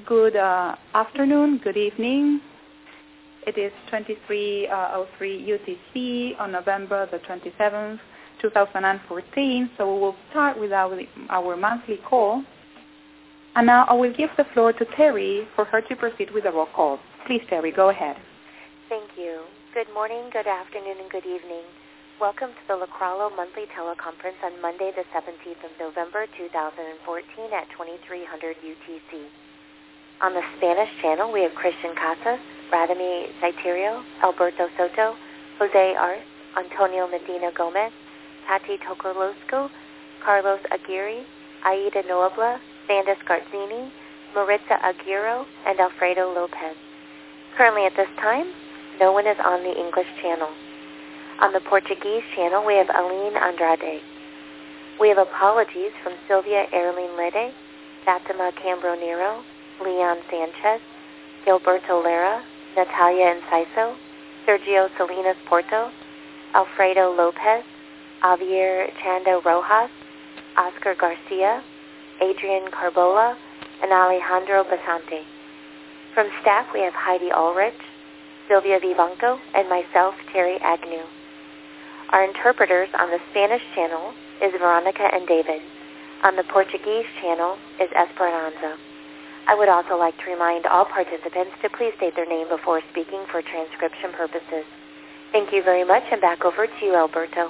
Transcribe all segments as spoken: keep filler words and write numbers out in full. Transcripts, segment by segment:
Good uh, afternoon, good evening. It is twenty-three oh three U T C on November the twenty-seventh, two thousand fourteen. So we will start with our, our monthly call. And now I will give the floor to Terry for her to proceed with the roll call. Please, Terry, go ahead. Thank you. Good morning, good afternoon, and good evening. Welcome to the Lacrallo Monthly Teleconference on Monday, the seventeenth of November, two thousand fourteen at twenty-three hundred U T C. On the Spanish channel, we have Christian Casas, Radamí Saiterio, Alberto Soto, Jose Arce, Antonio Medina Gomez, Tati Tokolosco, Carlos Aguirre, Aida Noabla, Sandis Gardzini, Maritza Aguirre, and Alfredo Lopez. Currently at this time, no one is on the English channel. On the Portuguese channel, we have Aline Andrade. We have apologies from Sylvia Erling Lede, Fatima Cambronero, Leon Sanchez, Gilberto Lara, Natalia Enciso, Sergio Salinas Porto, Alfredo Lopez, Javier Chando Rojas, Oscar Garcia, Adrian Carbola, and Alejandro Basante. From staff, we have Heidi Ulrich, Sylvia Vivanco, and myself, Terry Agnew. Our interpreters on the Spanish channel is Veronica and David. On the Portuguese channel is Esperanza. I would also like to remind all participants to please state their name before speaking for transcription purposes. Thank you very much, and back over to you, Alberto.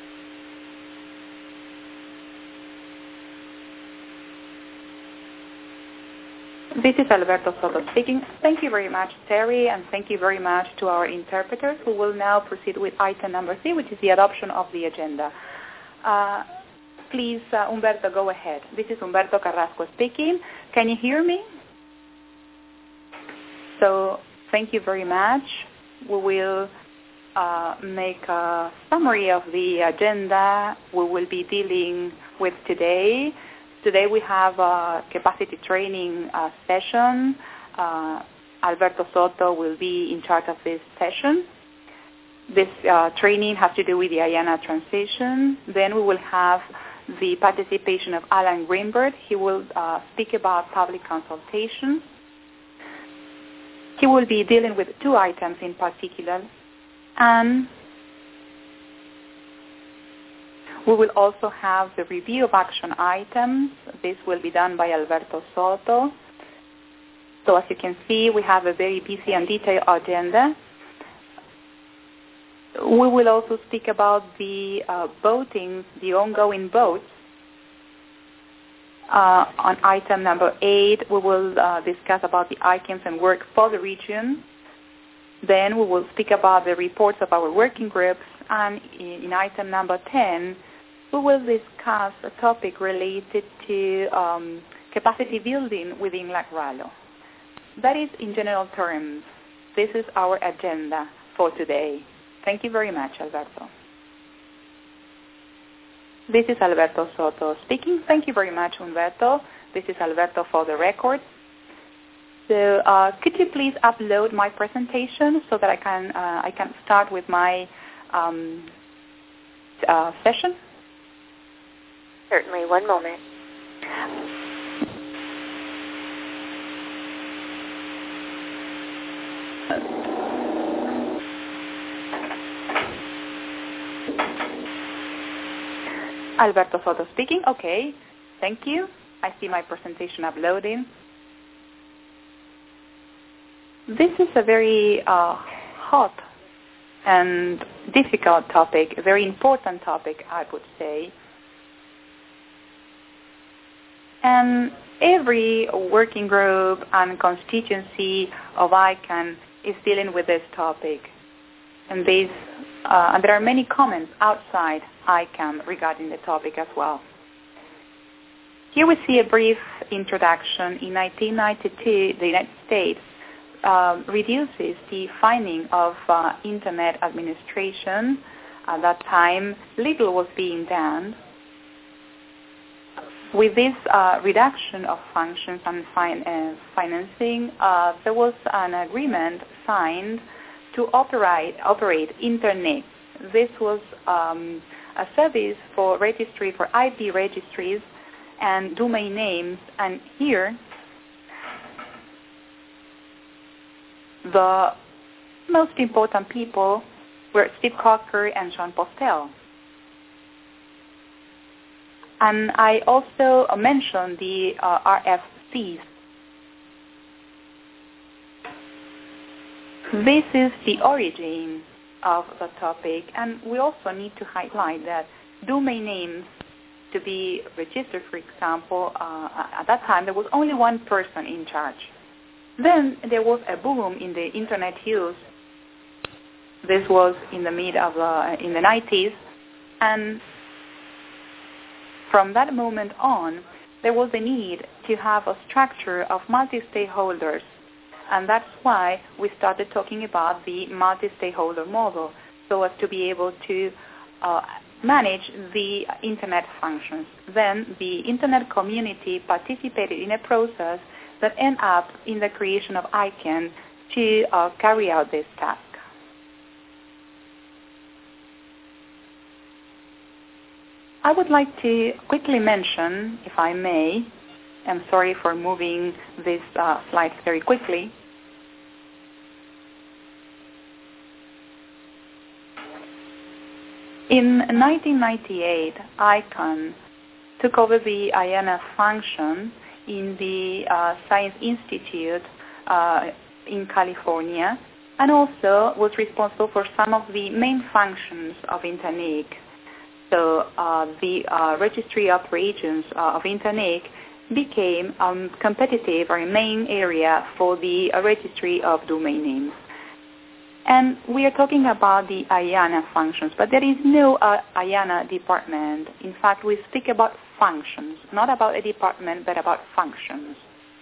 This is Alberto Soto speaking. Thank you very much, Terry, and thank you very much to our interpreters who will now proceed with item number three, which is the adoption of the agenda. Uh, please, uh, Humberto, go ahead. This is Humberto Carrasco speaking. Can you hear me? So thank you very much. We will uh, make a summary of the agenda we will be dealing with today. Today we have a capacity training uh, session. Uh, Alberto Soto will be in charge of this session. This uh, training has to do with the IANA transition. Then we will have the participation of Alan Greenberg. He will uh, speak about public consultation. He will be dealing with two items in particular. And we will also have the review of action items. This will be done by Alberto Soto. So as you can see, we have a very busy and detailed agenda. We will also speak about the uh, voting, the ongoing votes. Uh, on item number eight, we will uh, discuss about the items and work for the region. Then we will speak about the reports of our working groups. And in, in item number ten, we will discuss a topic related to um, capacity building within Lacrallo. That is in general terms. This is our agenda for today. Thank you very much, Alberto. This is Alberto Soto speaking. Thank you very much, Humberto. This is Alberto for the record. So uh, could you please upload my presentation so that I can uh, I can start with my um, uh, session? Certainly. One moment. Alberto Soto speaking. Okay. Thank you. I see my presentation uploading. This is a very uh, hot and difficult topic, a very important topic, I would say. And every working group and constituency of ICANN is dealing with this topic. And, these, uh, and there are many comments outside ICANN regarding the topic as well. Here we see a brief introduction. In nineteen ninety-two, the United States uh, reduces the finding of uh, Internet administration. At that time, little was being done. With this uh, reduction of functions and fin- uh, financing, uh, there was an agreement signed to operate, operate Internet. This was um, a service for registry, for I P registries and domain names. And here the most important people were Steve Cocker and Jean Postel. And I also mentioned the uh, R F Cs. This is the origin of the topic, and we also need to highlight that domain names to be registered, for example, uh, at that time there was only one person in charge. Then there was a boom in the internet use. This was in the mid of the, in the nineties, and from that moment on, there was a need to have a structure of multi-stakeholders, and that's why we started talking about the multi-stakeholder model, so as to be able to uh, manage the internet functions. Then the internet community participated in a process that ended up in the creation of I CANN to uh, carry out this task. I would like to quickly mention, if I may, I'm sorry for moving these uh, slides very quickly. In nineteen ninety-eight, I CANN took over the IANA function in the uh, Science Institute uh, in California, and also was responsible for some of the main functions of INTERNIC. So uh, the uh, registry operations uh, of INTERNIC became a um, competitive or main area for the uh, registry of domain names. And we are talking about the IANA functions, but there is no uh, IANA department. In fact, we speak about functions, not about a department, but about functions.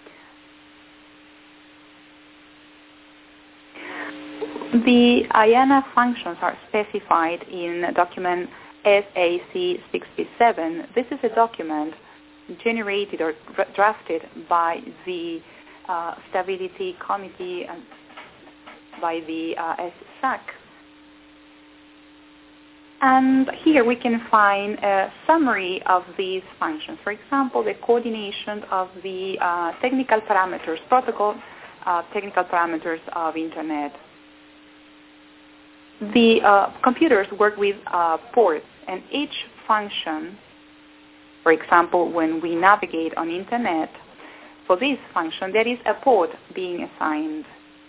The IANA functions are specified in document S A C sixty-seven. This is a document generated or drafted by the uh, Stability Committee and by the uh, S A C. And here we can find a summary of these functions. For example, the coordination of the uh, technical parameters, protocol uh, technical parameters of Internet. The uh, computers work with uh, ports, and each function, for example, when we navigate on Internet, for this function there is a port being assigned.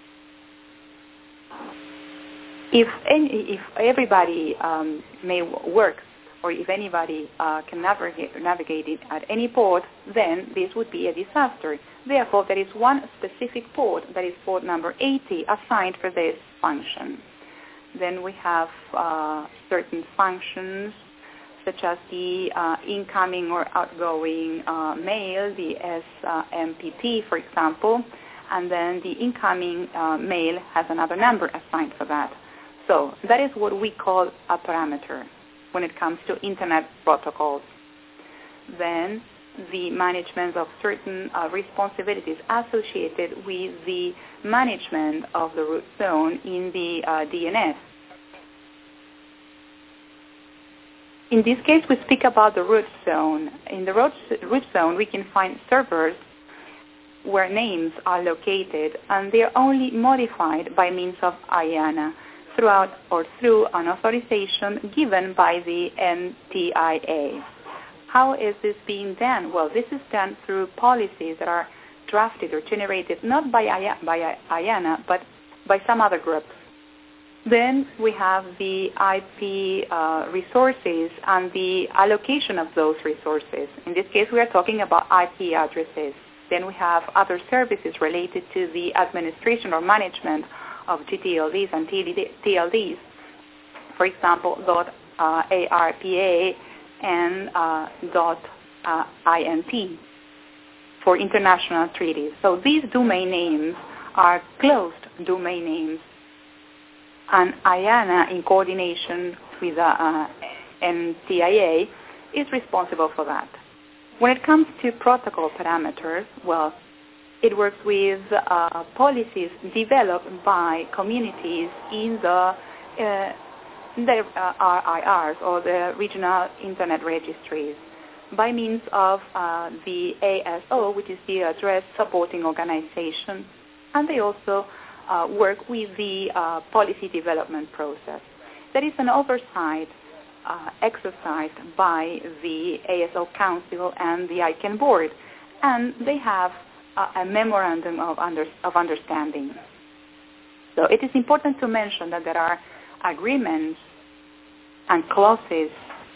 If any, if everybody um, may work, or if anybody uh, can navigate, navigate it at any port, then this would be a disaster. Therefore, there is one specific port, that is port number eighty, assigned for this function. Then we have uh, certain functions, such as the uh, incoming or outgoing uh, mail, the S M P P, for example, and then the incoming uh, mail has another number assigned for that. So that is what we call a parameter when it comes to Internet protocols. Then the management of certain uh, responsibilities associated with the management of the root zone in the uh, D N S. In this case, we speak about the root zone. In the root, root zone, we can find servers where names are located, and they are only modified by means of IANA throughout or through an authorization given by the N T I A. How is this being done? Well, this is done through policies that are drafted or generated not by IANA, but by some other groups. Then we have the I P uh, resources and the allocation of those resources. In this case, we are talking about I P addresses. Then we have other services related to the administration or management of G T L Ds and T L Ds. For example, uh, A R P A and uh, uh, I N T for international treaties. So these domain names are closed domain names, and IANA, in coordination with the uh, N T I A, is responsible for that. When it comes to protocol parameters, well, it works with uh, policies developed by communities in the uh, the uh, R I Rs, or the regional internet registries, by means of uh, the A S O, which is the Address Supporting Organization, and they also uh, work with the uh, policy development process. That is an oversight uh, exercised by the A S O Council and the I C A N board, and they have a, a memorandum of, under, of understanding. So it is important to mention that there are agreements and clauses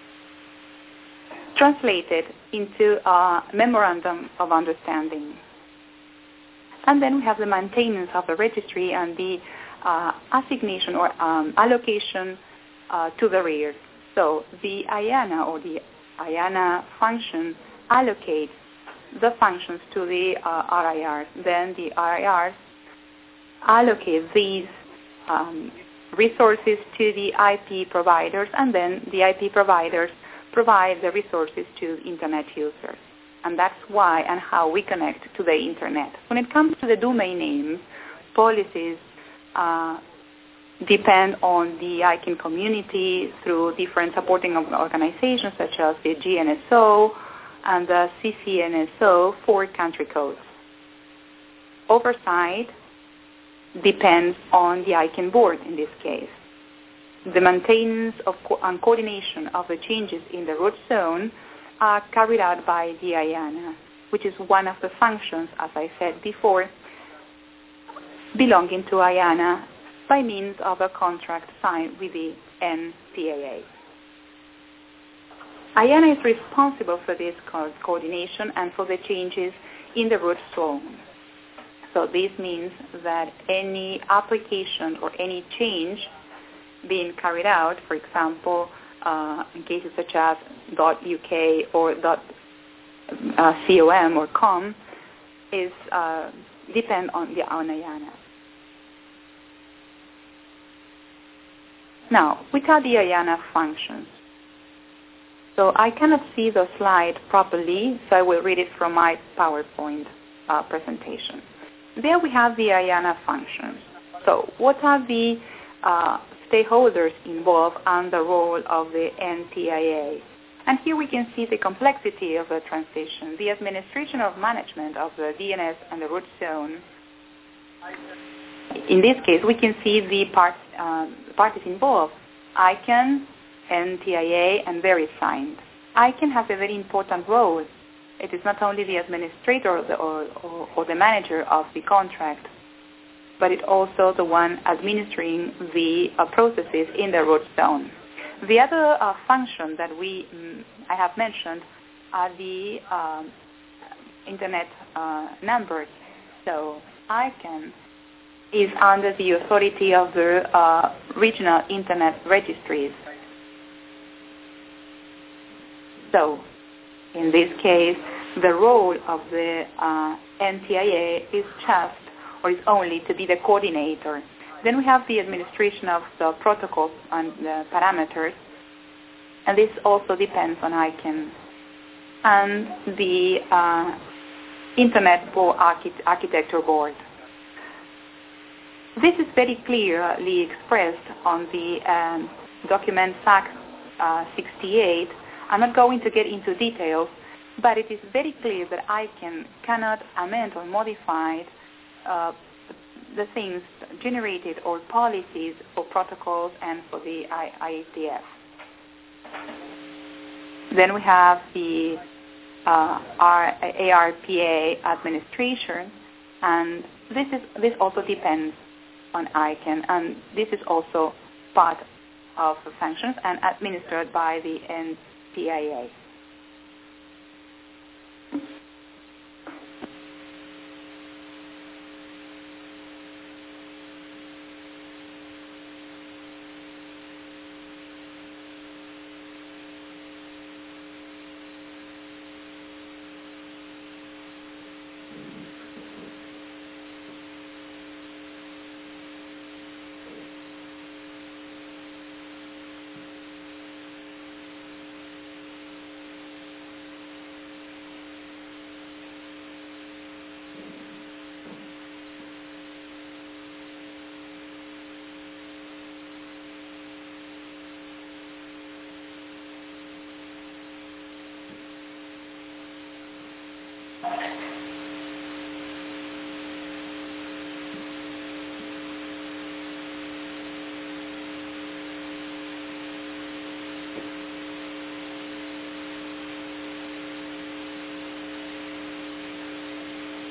translated into a memorandum of understanding. And then we have the maintenance of the registry and the uh, assignation or um, allocation uh, to the rear. So the I A N A or the I A N A function allocates the functions to the uh, R I Rs. Then the R I Rs allocate these um, resources to the I P providers, and then the I P providers provide the resources to Internet users. And that's why and how we connect to the Internet. When it comes to the domain names, policies uh, depend on the I C A N community through different supporting organizations such as the G N S O and the C C N S O for country codes. Oversight depends on the I C A N board in this case. The maintenance of co- and coordination of the changes in the root zone are carried out by the I A N A, which is one of the functions, as I said before, belonging to I A N A by means of a contract signed with the N T I A. I A N A is responsible for this co- coordination and for the changes in the root zone. So this means that any application or any change being carried out, for example, uh, in cases such as .uk or .com or com, is uh, depend on the on I A N A. Now, which are the I A N A functions? So I cannot see the slide properly, so I will read it from my PowerPoint uh, presentation. There we have the I A N A functions. So what are the uh, stakeholders involved and the role of the N T I A? And here we can see the complexity of the transition, the administration of management of the D N S and the root zone. In this case, we can see the part, uh, parties involved, I C A N, N T I A, and VeriSign. I C A N has a very important role. It is not only the administrator or the, or, or, or the manager of the contract, but it's also the one administering the uh, processes in the root zone. The other uh, function that we mm, I have mentioned are the um, Internet uh, numbers. So I C A N is under the authority of the uh, regional Internet registries. So in this case, the role of the uh, N T I A is just or is only to be the coordinator. Then we have the administration of the protocols and the parameters, and this also depends on I C A N. And the uh, Internet Board archi- Architecture Board. This is very clearly expressed on the um, document F A Q uh, sixty-eight. I'm not going to get into details, but it is very clear that I C A N cannot amend or modify uh, the things generated or policies for protocols and for the I A T F. Then we have the uh, A R P A administration, and this is this also depends on I C A N, and this is also part of the functions and administered by the N T I A.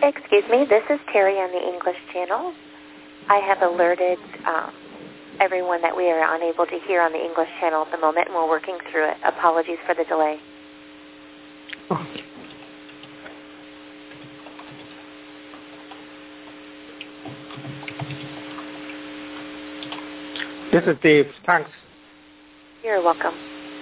Excuse me, this is Terry on the English channel. I have alerted um, everyone that we are unable to hear on the English channel at the moment, and we're working through it. Apologies for the delay. Oh. This is Dave. Thanks. You're welcome.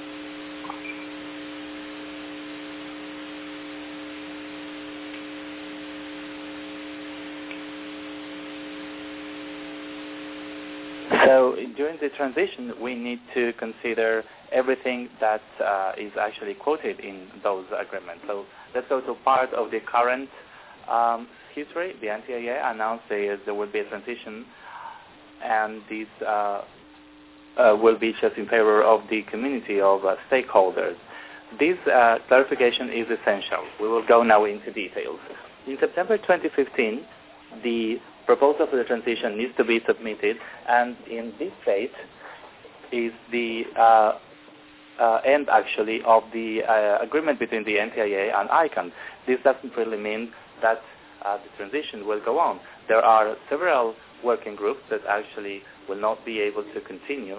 So during the transition, we need to consider everything that uh, is actually quoted in those agreements. So let's go to part of the current um, history. The N T I A announced there, there will be a transition, and this uh, uh, will be just in favor of the community of uh, stakeholders. This uh, clarification is essential. We will go now into details. In September twenty fifteen, the proposal for the transition needs to be submitted, and in this phase is the uh, uh, end, actually, of the uh, agreement between the N T I A and ICANN. This doesn't really mean that uh, the transition will go on. There are several working groups that actually will not be able to continue.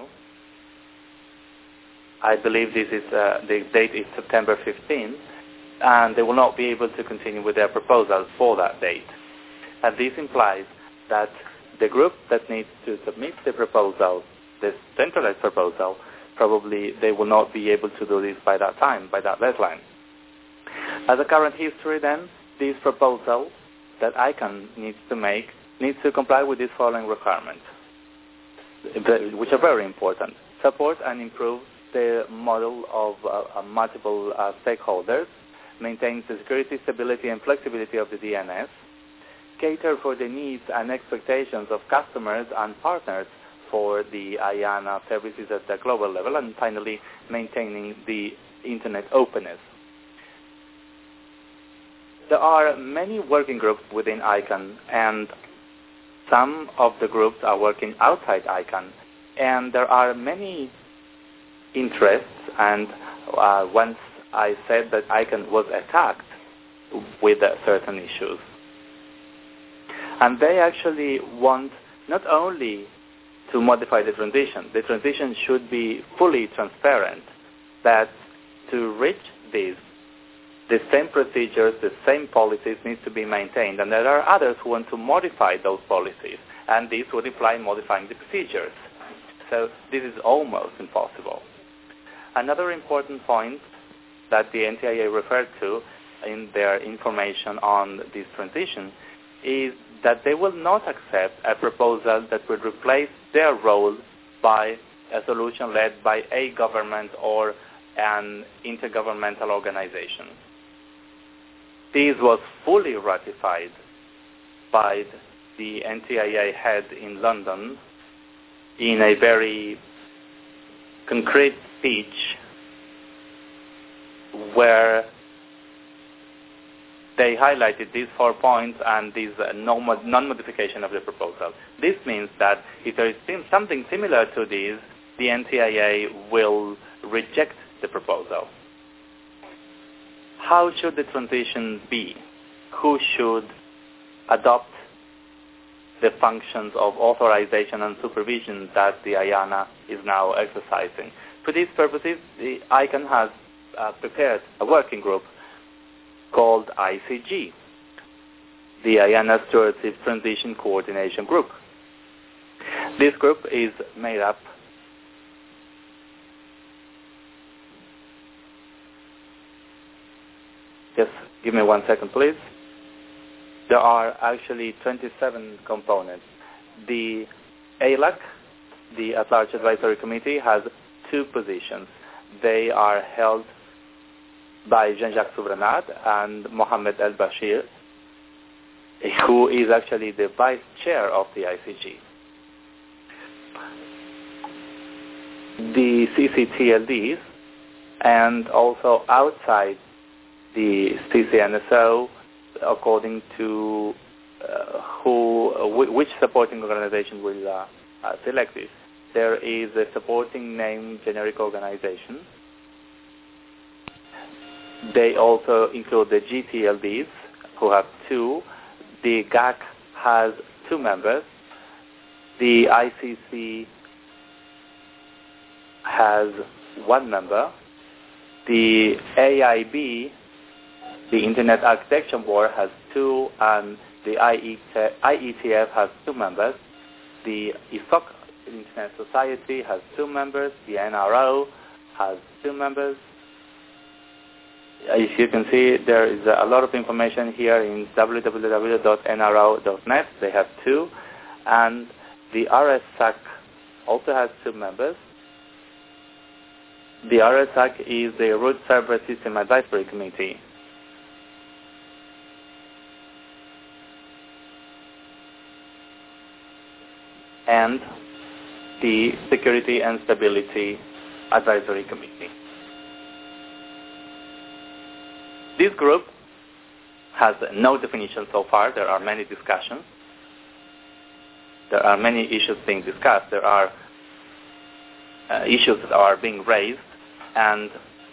I believe this is uh, the date is September fifteenth, and they will not be able to continue with their proposals for that date. And this implies that the group that needs to submit the proposal, the centralized proposal, probably they will not be able to do this by that time, by that deadline. As a current history then, this proposal that ICANN needs to make needs to comply with these following requirements, which are very important. Support and improve the model of uh, multiple uh, stakeholders, maintain the security, stability, and flexibility of the D N S, cater for the needs and expectations of customers and partners for the IANA services at the global level, and finally, maintaining the Internet openness. There are many working groups within ICANN, and some of the groups are working outside ICANN, and there are many interests, and uh, once I said that ICANN was attacked with uh, certain issues. And they actually want not only to modify the transition, the transition should be fully transparent, that to reach this, the same procedures, the same policies need to be maintained. And there are others who want to modify those policies, and this would imply modifying the procedures. So this is almost impossible. Another important point that the N T I A referred to in their information on this transition is that they will not accept a proposal that would replace their role by a solution led by a government or an intergovernmental organization. This was fully ratified by the N T I A head in London in a very concrete speech where they highlighted these four points and this uh, non-modification of the proposal. This means that if there is something similar to this, the N T I A will reject the proposal. How should the transition be? Who should adopt the functions of authorization and supervision that the IANA is now exercising? For these purposes, the ICANN has uh, prepared a working group called I C G, the IANA Stewardship Transition Coordination Group. This group is made up Just give me one second, please. There are actually twenty-seven components. The A L A C, the At-Large Advisory Committee, has two positions. They are held by Jean-Jacques Soubranat and Mohamed El-Bashir, who is actually the vice chair of the I C G. The C C T L Ds, and also outside the C C N S O, according to uh, who, uh, w- which supporting organization will uh, uh, select this. There is a supporting name generic organization. They also include the G T L Ds, who have two, The G A C has two members. The I C C has one member. The A I B, the Internet Architecture Board, has two, and the I E T F has two members. The I F O C, Internet Society, has two members. The N R O has two members. As you can see, there is a lot of information here in w w w dot n r o dot net. They have two. And the R S A C also has two members. The R S A C is the Root Server System Advisory Committee. And the Security and Stability Advisory Committee. This group has no definition so far. There are many discussions. There are many issues being discussed. There are uh, issues that are being raised, and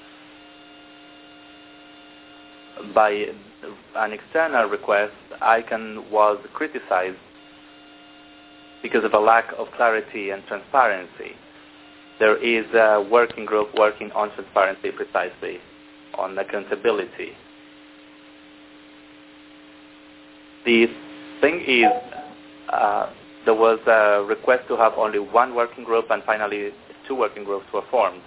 by an external request, ICANN was criticized because of a lack of clarity and transparency. There is a working group working on transparency precisely, on accountability. The thing is, uh, there was a request to have only one working group, and finally two working groups were formed.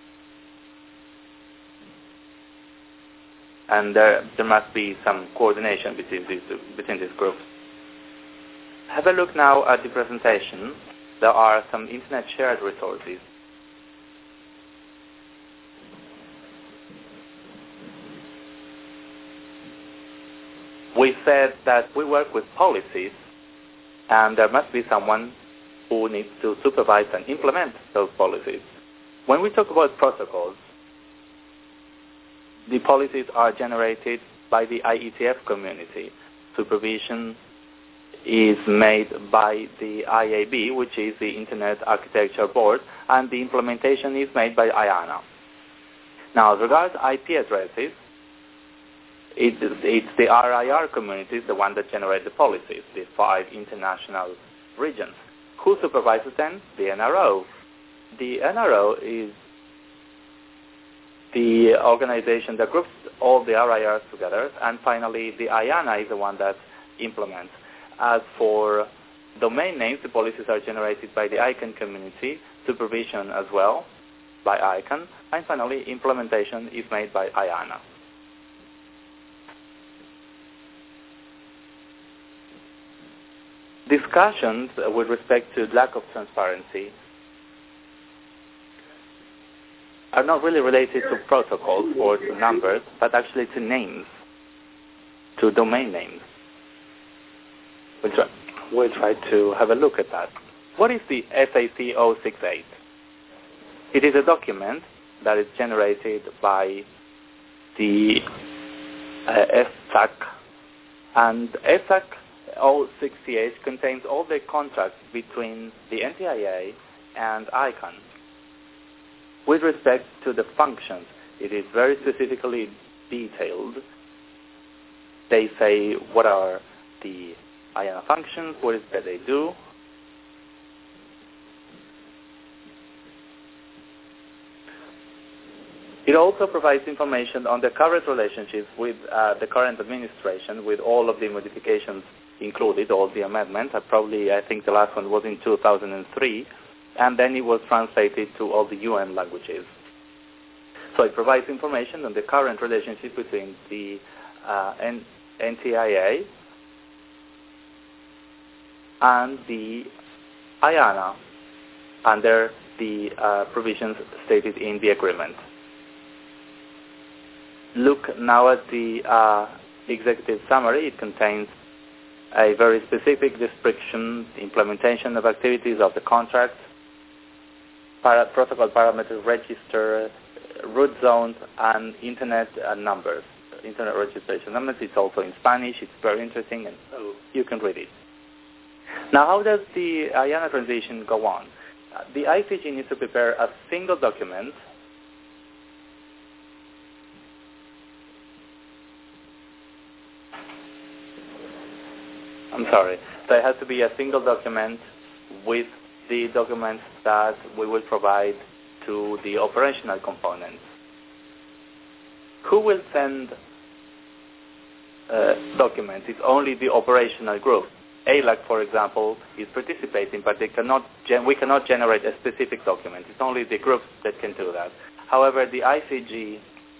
And there, there must be some coordination between these, between these groups. Have a look now at the presentation. There are some internet shared resources. We said that we work with policies, and there must be someone who needs to supervise and implement those policies. When we talk about protocols, the policies are generated by the I E T F community. Supervision is made by the I A B, which is the Internet Architecture Board, and the implementation is made by I A N A. Now, as regards I P addresses, It, it's the R I R communities, the one that generate the policies, the five international regions. Who supervises them? The N R O. The N R O is the organization that groups all the R I Rs together, and finally the I A N A is the one that implements. As for domain names, the policies are generated by the ICANN community, supervision as well by ICANN, and finally implementation is made by I A N A. Discussions with respect to lack of transparency are not really related to protocols or to numbers, but actually to names, to domain names. We'll try, we'll try to have a look at that. What is the S A C zero six eight? It is a document that is generated by the uh, S A C, and S A C zero six eight contains all the contracts between the N T I A and ICANN. With respect to the functions, it is very specifically detailed. They say what are the I A N A functions, what is it that they do. It also provides information on the current relationships with uh, the current administration, with all of the modifications included, all the amendments. Uh, probably, I think the last one was in two thousand three, and then it was translated to all the U N languages. So it provides information on the current relationship between the uh, N T I A and the I A N A under the uh, provisions stated in the agreement. Look now at the uh, executive summary. It contains a very specific description, implementation of activities of the contract, para protocol parameter register, root zones, and internet uh, numbers, internet registration numbers. It's also in Spanish. It's very interesting, and so you can read it. Now, how does the I A N A transition go on? Uh, the I C G needs to prepare a single document I'm sorry. So it has to be a single document with the documents that we will provide to the operational components. Who will send uh, documents? It's only the operational group. A L A C, for example, is participating, but they cannot gen- we cannot generate a specific document. It's only the groups that can do that. However, the I C G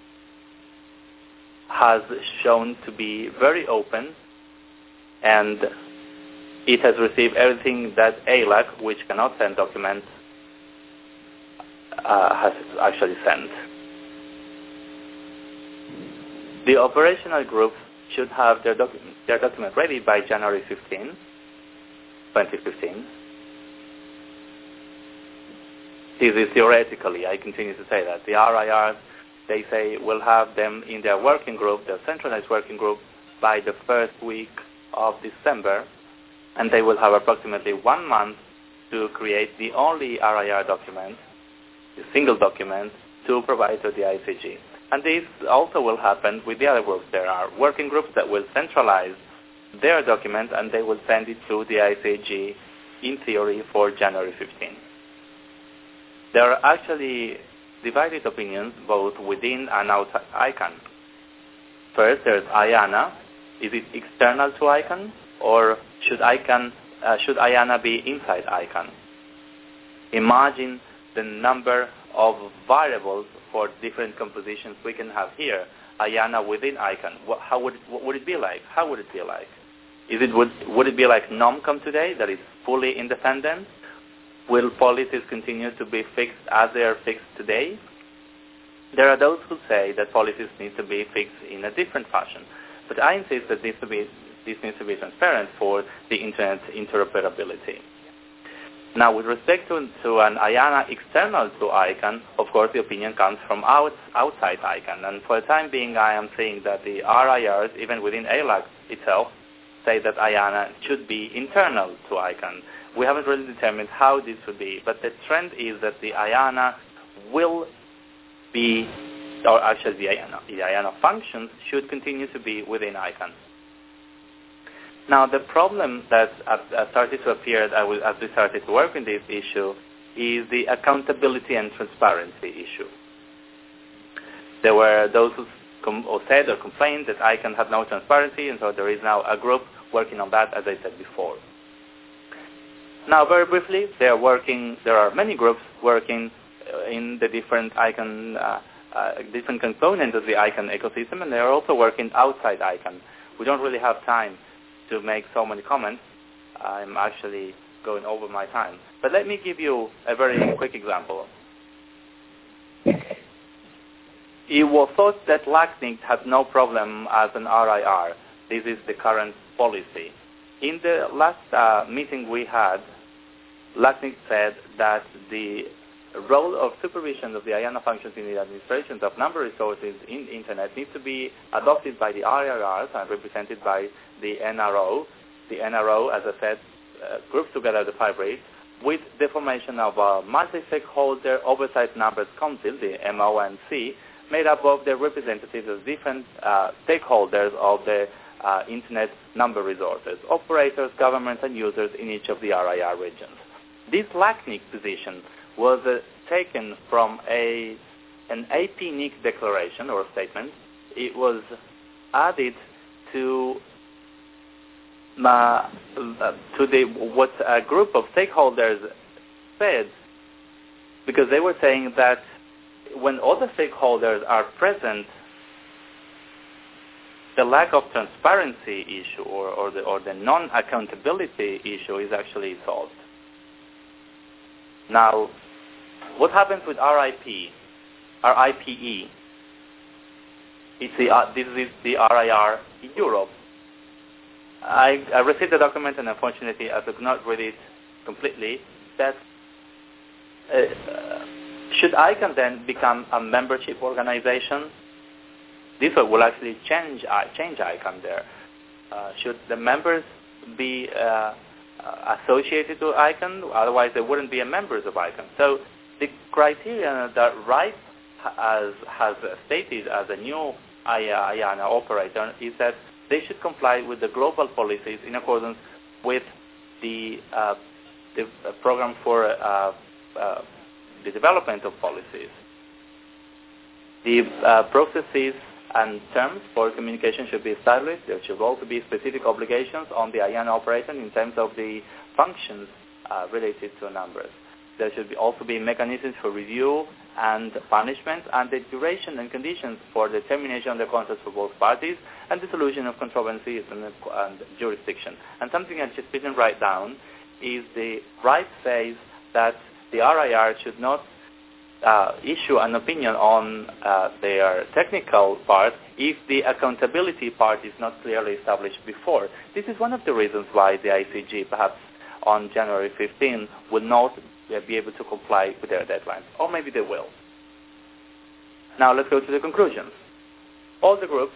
has shown to be very open, and it has received everything that A L A C, which cannot send documents, uh, has actually sent. The operational groups should have their, docu- their document ready by January fifteenth, twenty fifteen. This is theoretically, I continue to say that. The R I Rs, they say, will have them in their working group, their centralized working group, by the first week of December, and they will have approximately one month to create the only R I R document, the single document, to provide to the I C G. And this also will happen with the other groups. There are working groups that will centralize their document, and they will send it to the I C G, in theory, for January fifteenth. There are actually divided opinions both within and outside ICANN. First, there's IANA. Is it external to ICANN, or should ICANN, uh, should IANA be inside ICANN? Imagine the number of variables for different compositions we can have here. IANA within ICANN. What, how would what would it be like? How would it be like? Is it would would it be like NOMCOM today, that is fully independent? Will policies continue to be fixed as they are fixed today? There are those who say that policies need to be fixed in a different fashion, but I insist that this, to be, this needs to be transparent for the Internet interoperability. Now, with respect to, to an IANA external to ICANN, of course, the opinion comes from out, outside ICANN, and for the time being, I am saying that the R I Rs, even within A L A C itself, say that IANA should be internal to ICANN. We haven't really determined how this would be, but the trend is that the IANA will be, or actually the IANA, the IANA functions should continue to be within ICANN. Now, the problem that uh, started to appear as we started to work in this issue is the accountability and transparency issue. There were those who, com- who said or complained that ICANN had no transparency, and so there is now a group working on that, as I said before. Now, very briefly, they are working. There are many groups working in the different ICANN, uh, uh, different components of the ICANN ecosystem, and they are also working outside ICANN. We don't really have time to make so many comments. I'm actually going over my time. But let me give you a very quick example. It was thought that LACNIC had no problem as an R I R. This is the current policy. In the last uh, meeting we had, LACNIC said that the role of supervision of the IANA functions in the administration of number resources in the Internet needs to be adopted by the R I Rs and represented by the N R O. The N R O, as I said, uh, groups together the five rates with the formation of a multi-stakeholder oversight numbers council, the M O N C, made up of the representatives of different uh, stakeholders of the uh, Internet number resources, operators, governments, and users in each of the R I R regions. This LACNIC position was uh, taken from a an A P N I C declaration or statement. It was added to uh, uh, to the what a group of stakeholders said, because they were saying that when other stakeholders are present, the lack of transparency issue or, or the or the non-accountability issue is actually solved. Now, what happens with R I P, R I P E? It's the, uh, this is the R I R in Europe. I, I received the document, and unfortunately I could not read it completely. That uh, should ICANN then become a membership organization? This will actually change uh, change ICANN there. Uh, should the members be uh, associated to ICANN? Otherwise, they wouldn't be a members of ICANN. So the criteria that RIPE has, has stated as a new IANA operator is that they should comply with the global policies in accordance with the, uh, the program for uh, uh, the development of policies. The uh, processes and terms for communication should be established. There should also be specific obligations on the IANA operator in terms of the functions uh, related to numbers. There should be also be mechanisms for review and punishment, and the duration and conditions for the termination of the contracts for both parties, and the solution of controversies and, and jurisdiction. And something I just didn't write down is the right phase that the R I R should not uh, issue an opinion on uh, their technical part if the accountability part is not clearly established before. This is one of the reasons why the I C G, perhaps on January fifteenth, will not be able to comply with their deadlines. Or maybe they will. Now let's go to the conclusions. All the groups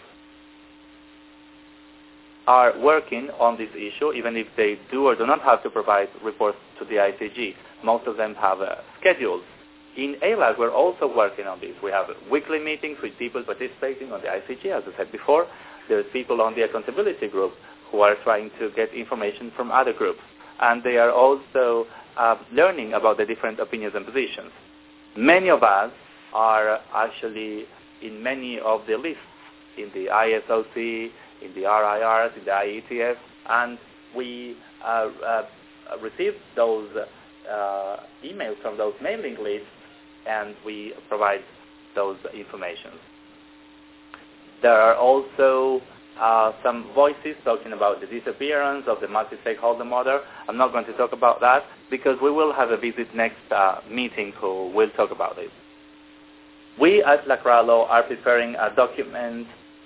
are working on this issue, even if they do or do not have to provide reports to the I C G. Most of them have uh, schedules. In A L A C, we're also working on this. We have weekly meetings with people participating on the I C G, as I said before. There's people on the accountability group who are trying to get information from other groups. And they are also uh, learning about the different opinions and positions. Many of us are actually in many of the lists, in the I S O C, in the R I Rs, in the I E T F, and we uh, uh, receive those uh, emails from those mailing lists, and we provide those information. There are also uh, some voices talking about the disappearance of the multi-stakeholder model. I'm not going to talk about that because we will have a visit next uh, meeting who will talk about it. We at LACRALO are preparing a document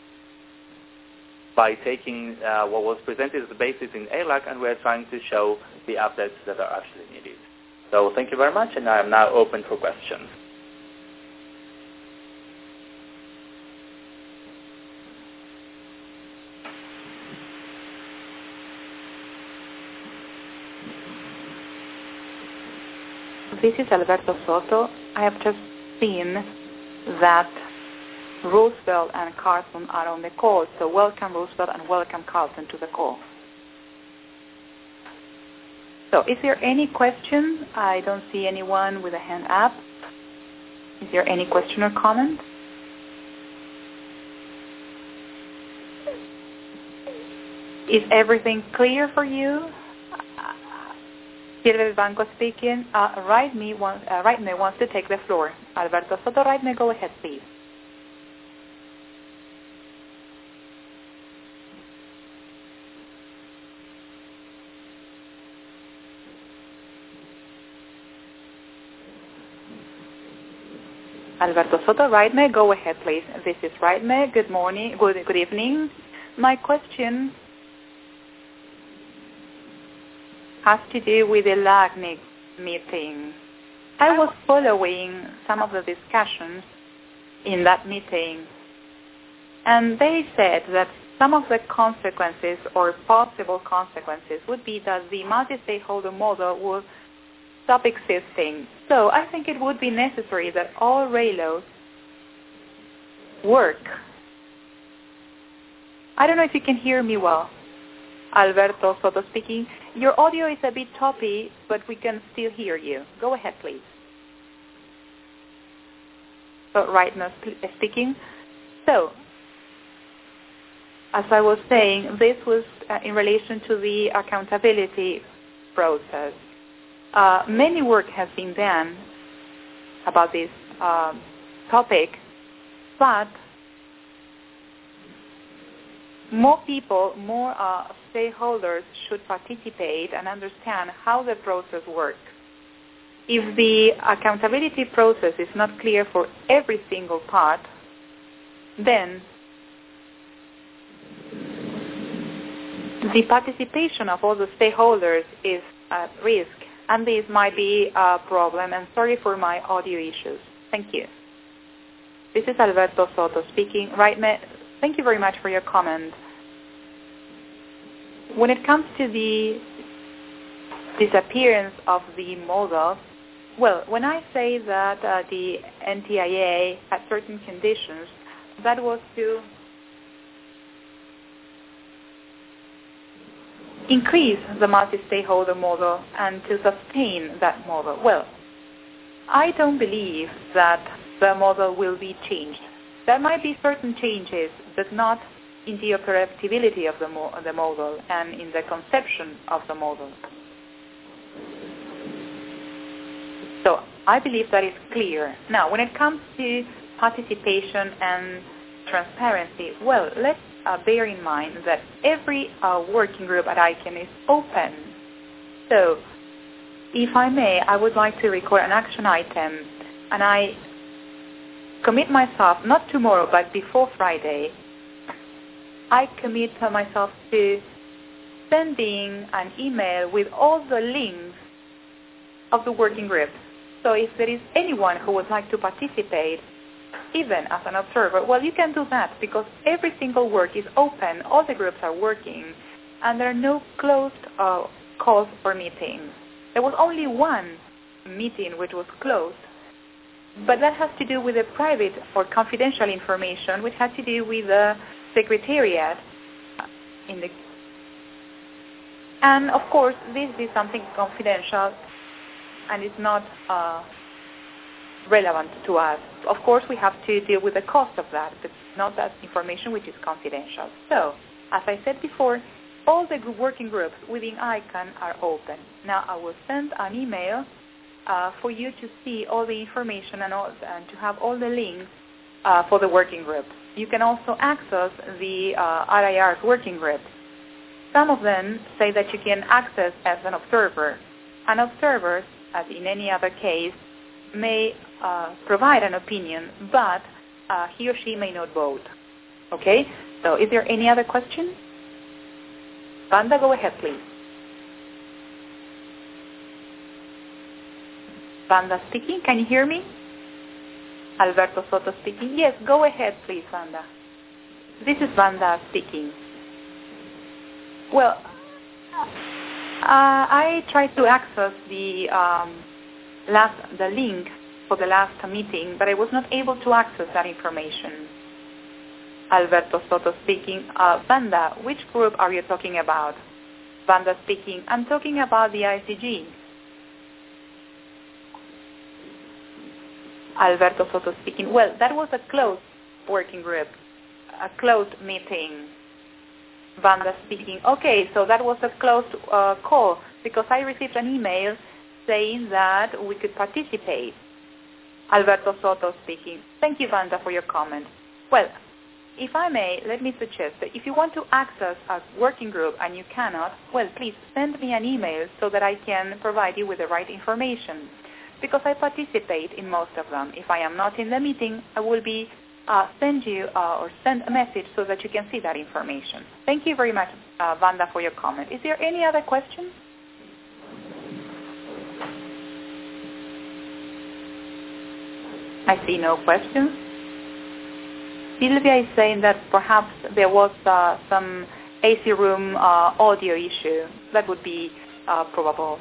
by taking uh, what was presented as the basis in A L A C, and we're trying to show the updates that are actually needed. So thank you very much, and I am now open for questions. This is Alberto Soto. I have just seen that Roosevelt and Carlson are on the call, so welcome Roosevelt and welcome Carlson to the call. So is there any question? I don't see anyone with a hand up. Is there any question or comment? Is everything clear for you? Silvia Banco speaking. Uh, Raidme wants, uh, Raidme wants to take the floor. Alberto Soto, Raidme, go ahead, please. Alberto Soto, Raidme, go ahead, please. This is Raidme. Good morning. Good, good evening. My question has to do with the L A C N I meeting. I was following some of the discussions in that meeting, and they said that some of the consequences or possible consequences would be that the multi-stakeholder model would stop existing. So I think it would be necessary that all RAILOs work. I don't know if you can hear me well. Alberto Soto speaking. Your audio is a bit choppy, but we can still hear you. Go ahead, please. So, right now speaking. So, as I was saying, this was uh, in relation to the accountability process. Uh, many work has been done about this uh, topic, but more people, more uh, stakeholders should participate and understand how the process works. If the accountability process is not clear for every single part, then the participation of all the stakeholders is at risk, and this might be a problem. And sorry for my audio issues. Thank you. This is Alberto Soto speaking. Right, thank you very much for your comment. When it comes to the disappearance of the model, well, when I say that uh, the N T I A had certain conditions, that was to increase the multi-stakeholder model and to sustain that model? Well, I don't believe that the model will be changed. There might be certain changes, but not in the operability of the, mo- the model and in the conception of the model. So I believe that is clear. Now, when it comes to participation and transparency, well, let's uh, bear in mind that every uh, working group at I C A N is open. So, if I may, I would like to record an action item, and I commit myself, not tomorrow, but before Friday, I commit myself to sending an email with all the links of the working group. So if there is anyone who would like to participate, even as an observer, well, you can do that because every single work is open, all the groups are working, and there are no closed uh, calls or meetings. There was only one meeting which was closed, but that has to do with the private or confidential information, which has to do with the secretariat in the... And, of course, this is something confidential and it's not uh, relevant to us. Of course, we have to deal with the cost of that, but not that information which is confidential. So, as I said before, all the working groups within I C A N are open. Now, I will send an email uh, for you to see all the information and, all, and to have all the links uh, for the working group. You can also access the uh, R I R's working group. Some of them say that you can access as an observer. An observer, as in any other case, may uh, provide an opinion, but uh, he or she may not vote. Okay? So is there any other question? Vanda, go ahead, please. Vanda speaking. Can you hear me? Alberto Soto speaking. Yes, go ahead, please, Vanda. This is Vanda speaking. Well, uh, I tried to access the um, last the link for the last meeting, but I was not able to access that information. Alberto Soto speaking. Uh, Vanda, which group are you talking about? Vanda speaking. I'm talking about the I C G. Alberto Soto speaking. Well, that was a closed working group, a closed meeting. Vanda speaking. Okay, so that was a closed uh, call because I received an email saying that we could participate. Alberto Soto speaking. Thank you, Vanda, for your comment. Well, if I may, let me suggest that if you want to access a working group and you cannot, well, please send me an email so that I can provide you with the right information. Because I participate in most of them. If I am not in the meeting, I will be uh, send you uh, or send a message so that you can see that information. Thank you very much, uh, Vanda, for your comment. Is there any other question? I see no questions. Sylvia is saying that perhaps there was uh, some A C room uh, audio issue. That would be uh, probable.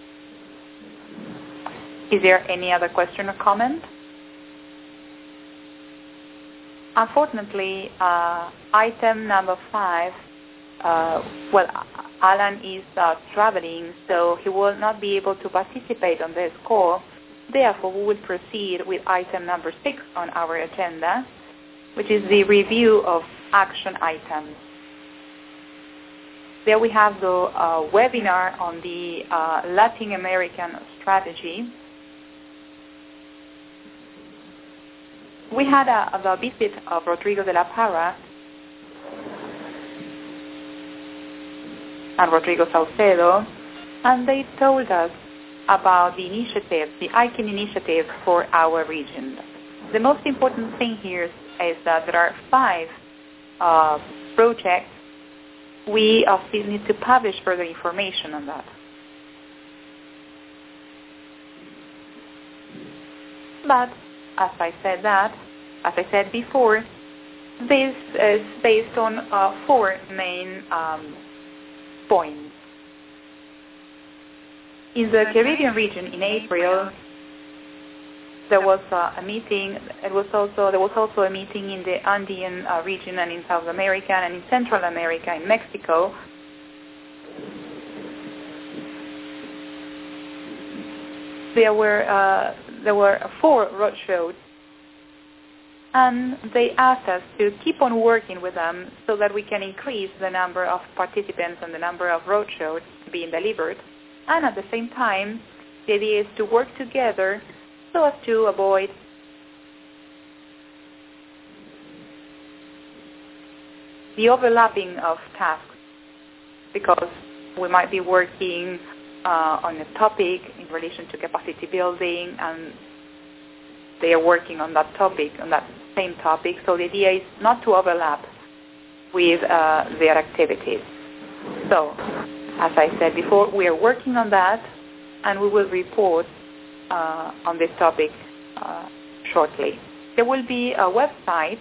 Is there any other question or comment? Unfortunately, uh, item number five, uh, well, Alan is uh, traveling, so he will not be able to participate on this call. Therefore, we will proceed with item number six on our agenda, which is the review of action items. There we have the uh, webinar on the uh, Latin American strategy. We had a, a visit of Rodrigo de la Parra and Rodrigo Saucedo, and they told us about the initiatives, the I C A N initiatives for our region. The most important thing here is that there are five uh, projects. We uh, still need to publish further information on that. But as I said that, as I said before, this is based on uh, four main um, points. In the Caribbean region in April, there was uh, a meeting. It was also there was also a meeting in the Andean uh, region and in South America and in Central America, in Mexico. there were uh, there were four roadshows, and they asked us to keep on working with them so that we can increase the number of participants and the number of roadshows being delivered. And at the same time, the idea is to work together so as to avoid the overlapping of tasks, because we might be working uh, on a topic in relation to capacity building, and they are working on that topic, on that same topic. So the idea is not to overlap with uh, their activities. So, as I said before, we are working on that, and we will report uh, on this topic uh, shortly. There will be a website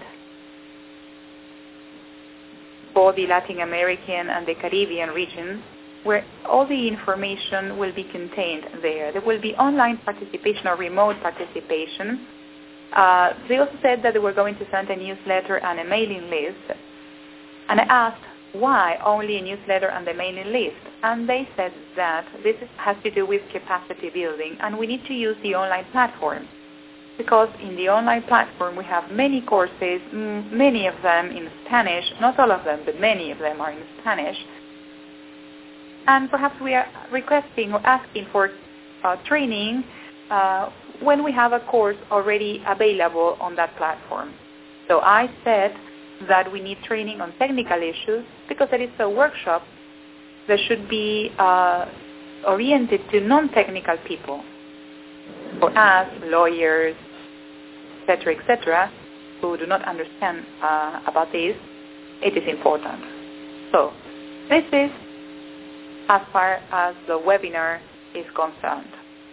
for the Latin American and the Caribbean region, where all the information will be contained there. There will be online participation or remote participation. Uh, they also said that they were going to send a newsletter and a mailing list. And I asked, why only a newsletter and a mailing list? And they said that this is, has to do with capacity building, and we need to use the online platform. Because in the online platform we have many courses, m- many of them in Spanish, not all of them, but many of them are in Spanish. And perhaps we are requesting or asking for uh, training uh, when we have a course already available on that platform. So I said that we need training on technical issues because it is a workshop that should be uh, oriented to non-technical people. For us, lawyers, et cetera, et cetera, who do not understand uh, about this, it is important. So this is as far as the webinar is concerned.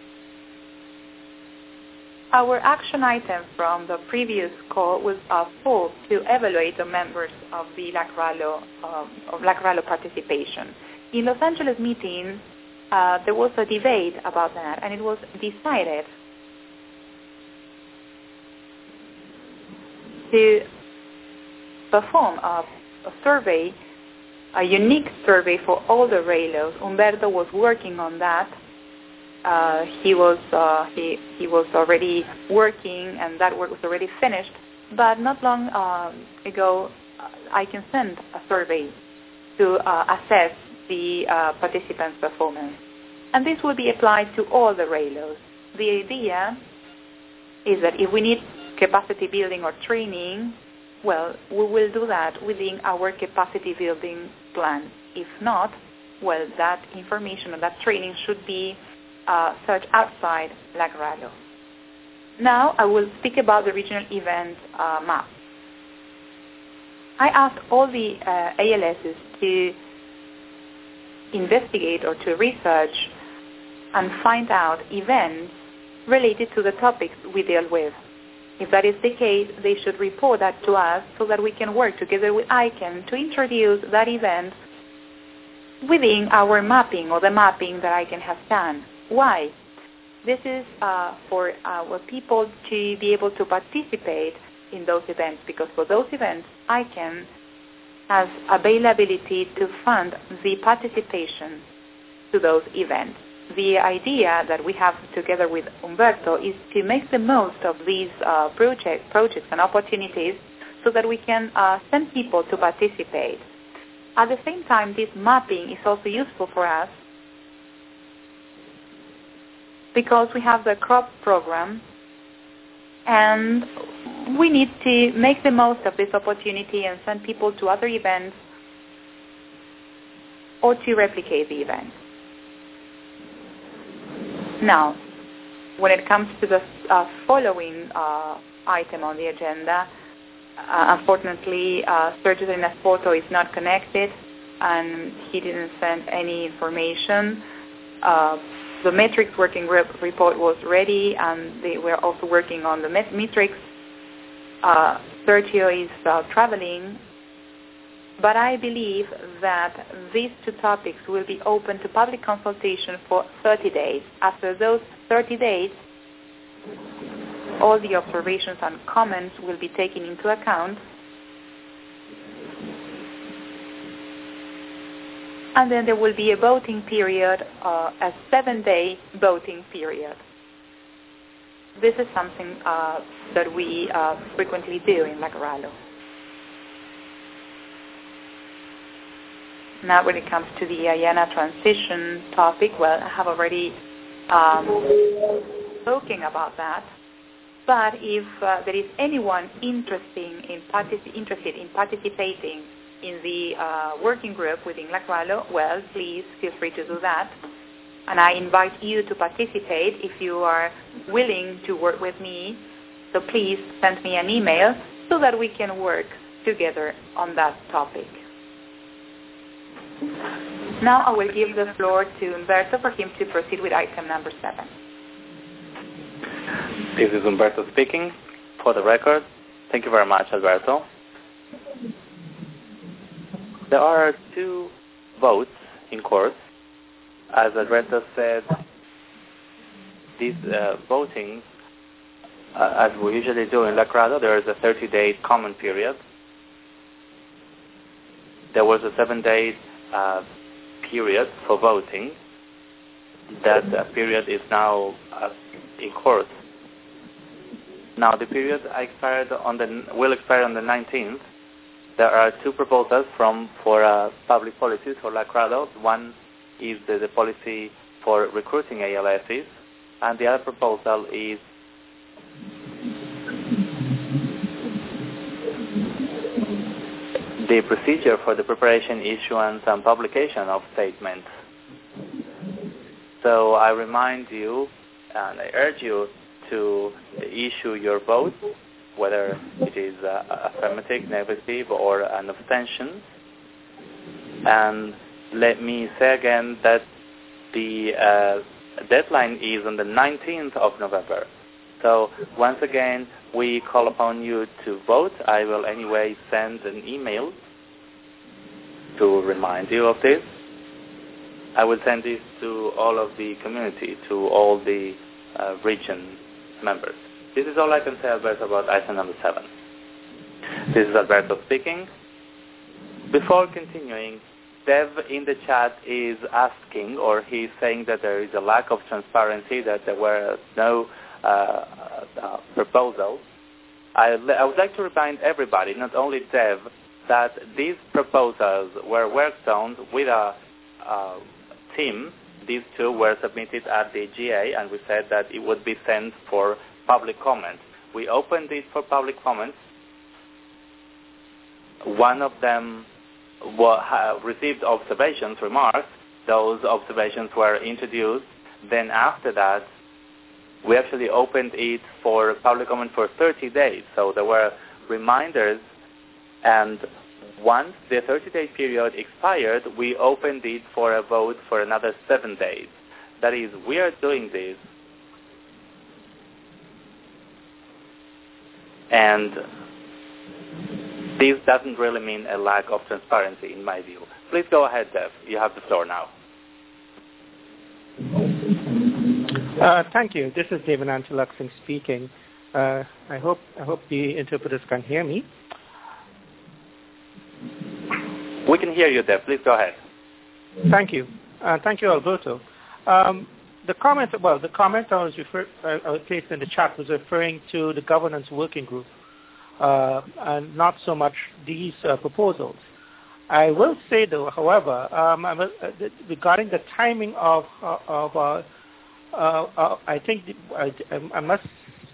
Our action item from the previous call was a poll to evaluate the members of the LACRALO, um, of LACRALO participation. In Los Angeles meeting, uh, there was a debate about that, and it was decided to perform a, a survey, a unique survey for all the RALOs. Humberto was working on that. Uh, he was uh, he he was already working, and that work was already finished. But not long um, ago, I can send a survey to uh, assess the uh, participants' performance, and this will be applied to all the RALOs. The idea is that if we need capacity building or training, well, we will do that within our capacity building plan. If not, well, that information or that training should be uh, searched outside LACRALO. Now I will speak about the regional event uh, map. I asked all the uh, A L Ss to investigate or to research and find out events related to the topics we deal with. If that is the case, they should report that to us so that we can work together with I C A N to introduce that event within our mapping or the mapping that I C A N has done. Why? This is uh, for our people to be able to participate in those events, because for those events, I C A N has availability to fund the participation to those events. The idea that we have together with Humberto is to make the most of these uh, project, projects and opportunities so that we can uh, send people to participate. At the same time, this mapping is also useful for us because we have the CROP program, and we need to make the most of this opportunity and send people to other events or to replicate the event. Now, when it comes to the uh, following uh, item on the agenda, uh, unfortunately, uh, Sergio Salinas Porto is not connected, and he didn't send any information. Uh, the metrics working group report was ready, and they were also working on the met- metrics. Uh, Sergio is uh, traveling, but I believe that these two topics will be open to public consultation for thirty days. After those thirty days, all the observations and comments will be taken into account, and then there will be a voting period, uh, a seven-day voting period. this is something uh, that we uh, frequently do in Lacralo. Now, when it comes to the IANA transition topic, well, I have already um, spoken about that. But if uh, there is anyone interesting in partic- interested in participating in the uh, working group within Lacralo, well, please feel free to do that. And I invite you to participate if you are willing to work with me. So please send me an email so that we can work together on that topic. Now I will give the floor to Umberto for him to proceed with item number seven. This is Umberto speaking. For the record, thank you very much, Alberto. There are two votes in course. As Alberto said, these uh, voting, uh, as we usually do in Lacralo, there is a thirty-day comment period. There was a seven-day uh, period for voting. That uh, period is now uh, in course. Now, the period expired on the will expire on the nineteenth. There are two proposals from for uh, public policies for Lacralo. One is the, the policy for recruiting A L Ss, and the other proposal is the procedure for the preparation, issuance, and publication of statements. So I remind you, and I urge you to issue your vote, whether it is uh, affirmative, negative, or an abstention. And let me say again that the uh, deadline is on the nineteenth of November. So once again, we call upon you to vote. I will anyway send an email to remind you of this. I will send this to all of the community, to all the uh, region members. This is all I can say, Alberto, about item number seven. This is Alberto speaking. Before continuing, Dev in the chat is asking, or he's saying that there is a lack of transparency, that there were no uh, uh, proposals. I, I would like to remind everybody, not only Dev, that these proposals were worked on with a uh, team. These two were submitted at the G A, and we said that it would be sent for public comment. We opened it for public comment. One of them were, uh, received observations, remarks. Those observations were introduced. Then after that, we actually opened it for public comment for thirty days. So there were reminders, and once the thirty-day period expired, we opened it for a vote for another seven days. That is, we are doing this, and this doesn't really mean a lack of transparency, in my view. Please go ahead, Dev. You have the floor now. Uh, thank you. This is David Antoluxing speaking. Uh, I hope I hope the interpreters can hear me. We can hear you, Dev. Please go ahead. Thank you. Uh, thank you, Alberto. Um, the comment, well, the comment I was refer, uh, I placed in the chat was referring to the governance working group, uh, and not so much these uh, proposals. I will say, though, however, um, I will, uh, regarding the timing of uh, of uh, uh, uh, I think the, I, I must,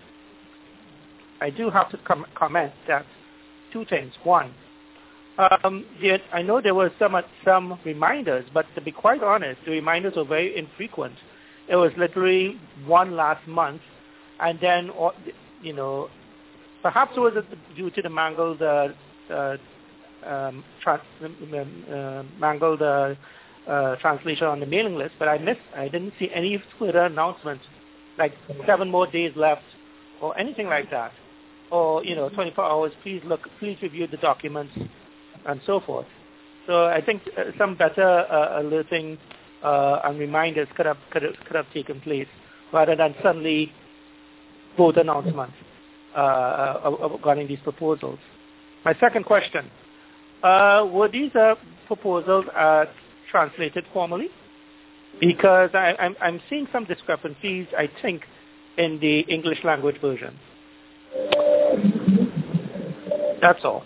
I do have to com- comment that two things. One. Um, there, I know there were some some reminders, but to be quite honest, the reminders were very infrequent. It was literally one last month, and then, you know, perhaps it was due to the mangled uh, uh, um, trans, uh, mangled uh, uh, translation on the mailing list. But I missed. I didn't see any further announcements, like seven more days left, or anything like that, or you know, twenty-four hours. Please look. Please review the documents, and so forth. So I think uh, some better uh, alerting uh, and reminders could have, could have could have taken place rather than suddenly vote announcements uh, regarding these proposals. My second question: uh, were these uh, proposals uh, translated formally? Because I, I'm, I'm seeing some discrepancies. I think in the English language version. That's all.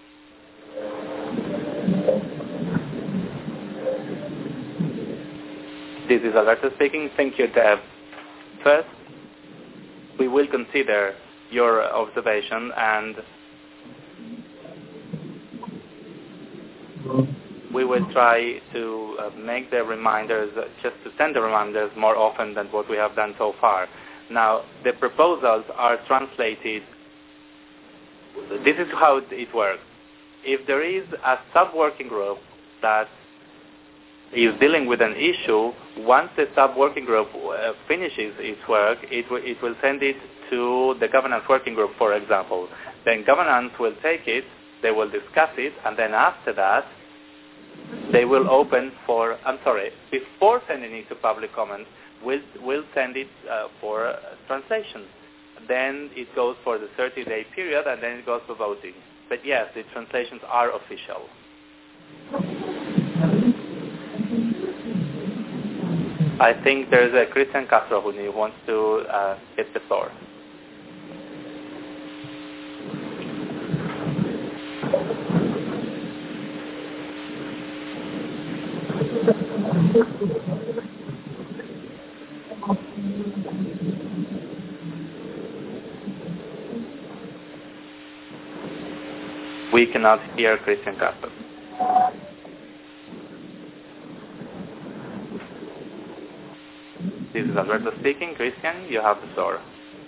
This is Alberto speaking. Thank you, Deb. First, we will consider your observation and we will try to uh, make the reminders, uh, just to send the reminders more often than what we have done so far. Now, the proposals are translated. This is how it works. If there is a sub-working group that is dealing with an issue, once the sub-working group uh, finishes its work, it, w- it will send it to the governance working group, for example. Then governance will take it, they will discuss it, and then after that, they will open for, I'm sorry, before sending it to public comment, we'll, we'll send it uh, for uh, translation. Then it goes for the thirty-day period, and then it goes for voting. But yes, the translations are official. I think there's a Christian Castro who wants to uh, get the floor. We cannot hear Christian Castro. This is Alberto speaking. Christian, you have the floor.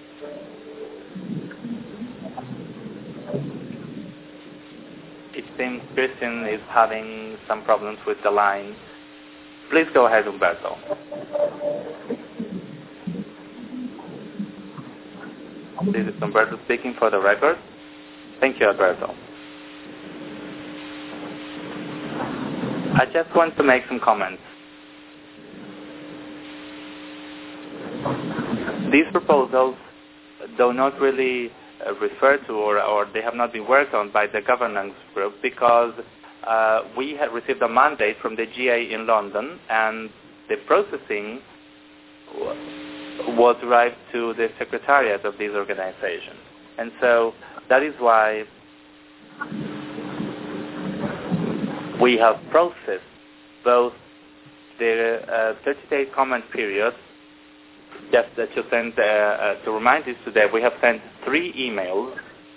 It seems Christian is having some problems with the line. Please go ahead, Umberto. This is Umberto speaking for the record. Thank you, Alberto. I just want to make some comments. These proposals do not really uh, refer to or, or they have not been worked on by the governance group because uh, we had received a mandate from the G A in London and the processing w- was derived to the secretariat of these organizations. And so that is why we have processed both the uh, thirty-day comment period. Just uh, to send uh, uh, to remind you today, we have sent three emails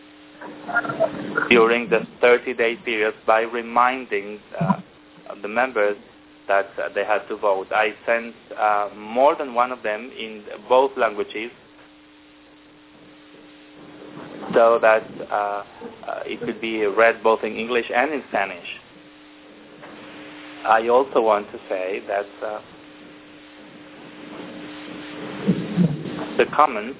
during the thirty-day period by reminding uh, the members that uh, they had to vote. I sent uh, more than one of them in both languages, so that uh, uh, it could be read both in English and in Spanish. I also want to say that uh, the comments,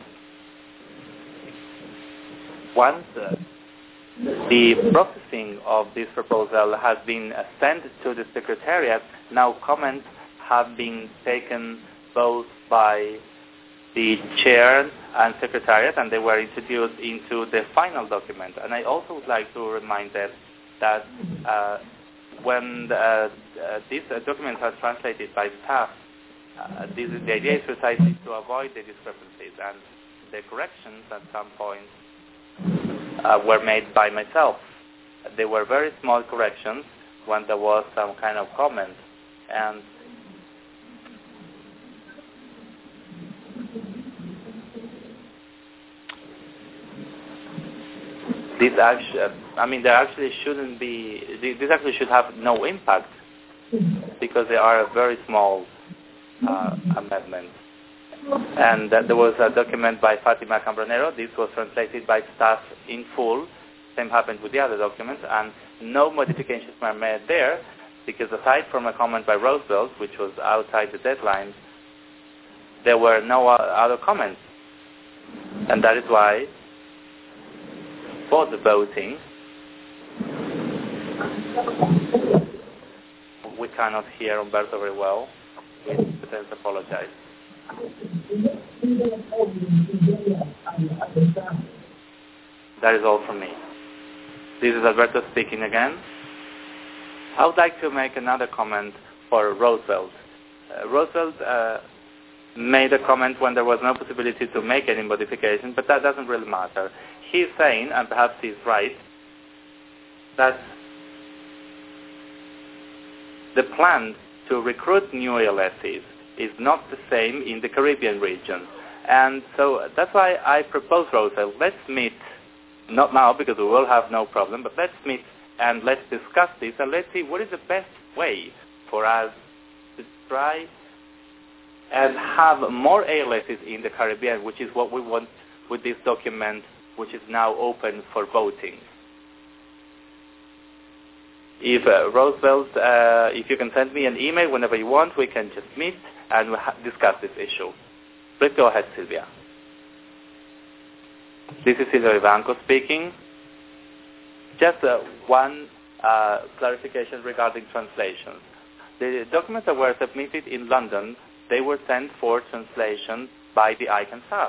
once uh, the processing of this proposal has been uh, sent to the Secretariat, now comments have been taken both by the Chair and Secretariat, and they were introduced into the final document. And I also would like to remind them that uh, when the, uh, uh, this uh, document was translated by staff, Uh, this is, the idea is precisely to avoid the discrepancies, and the corrections at some point uh, were made by myself. They were very small corrections when there was some kind of comment, and this actually, I mean, there actually shouldn't be, this actually should have no impact because they are very small Uh, amendment. And uh, there was a document by Fatima Cambronero. This was translated by staff in full. Same happened with the other documents, and no modifications were made there because aside from a comment by Roosevelt, which was outside the deadline, there were no other comments. And that is why for the voting we cannot hear Umberto very well. Let's apologize. That is all from me. This is Alberto speaking again. I would like to make another comment for Roosevelt. Uh, Roosevelt uh, made a comment when there was no possibility to make any modification, but that doesn't really matter. He's saying, and perhaps he's right, that the plan to recruit new A L Ss is not the same in the Caribbean region. And so that's why I propose, Rosa, let's meet, not now because we will have no problem, but let's meet and let's discuss this and let's see what is the best way for us to try and have more A L Ss in the Caribbean, which is what we want with this document, which is now open for voting. If uh, Roosevelt, uh, if you can send me an email whenever you want, we can just meet and we'll ha- discuss this issue. Please go ahead, Sylvia. This is Silvia Ivanko speaking. Just uh, one uh, clarification regarding translations. The documents that were submitted in London, they were sent for translation by the I C A N staff.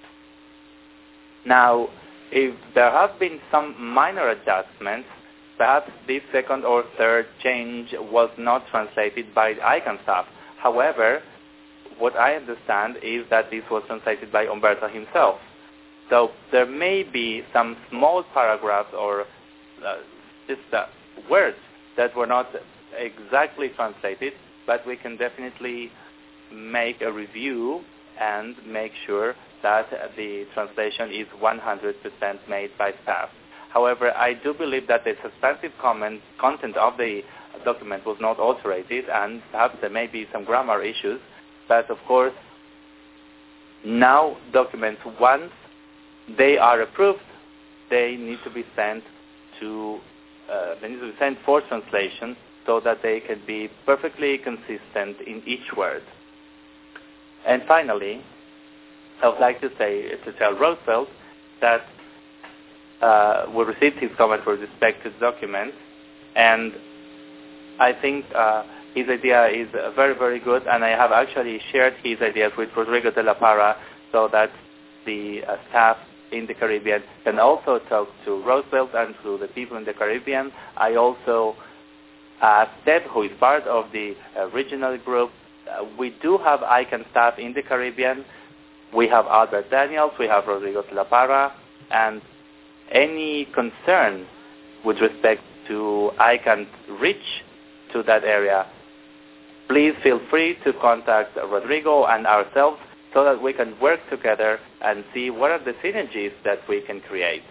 Now, if there have been some minor adjustments, perhaps this second or third change was not translated by the I C A N staff. However, what I understand is that this was translated by Umberto himself. So there may be some small paragraphs or uh, just uh, words that were not exactly translated, but we can definitely make a review and make sure that the translation is one hundred percent made by staff. However, I do believe that the substantive comment, content of the document was not altered, and perhaps there may be some grammar issues. But of course, now documents, once they are approved, they need to be sent to uh, they need to be sent for translation so that they can be perfectly consistent in each word. And finally, I would like to say to tell Roosevelt that uh, we received his comment with respect to the document, and I think uh, his idea is uh, very, very good, and I have actually shared his ideas with Rodrigo de la Parra so that the uh, staff in the Caribbean can also talk to Roosevelt and to the people in the Caribbean. I also asked Deb, who is part of the uh, regional group. Uh, we do have I C A N staff in the Caribbean. We have Albert Daniels, we have Rodrigo de la Parra, and any concern with respect to I C A N reach to that area, please feel free to contact Rodrigo and ourselves so that we can work together and see what are the synergies that we can create.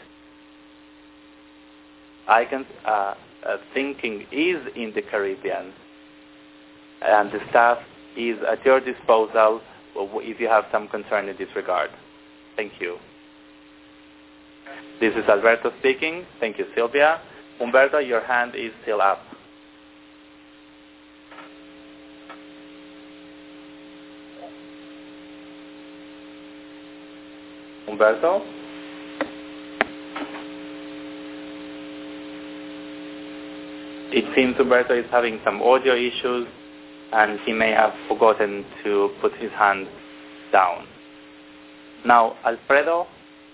I C A N uh, uh, thinking is in the Caribbean, and the staff is at your disposal if you have some concern in this regard. Thank you. This is Alberto speaking. Thank you, Sylvia. Umberto, your hand is still up. Umberto? It seems Umberto is having some audio issues, and he may have forgotten to put his hand down. Now, Alfredo?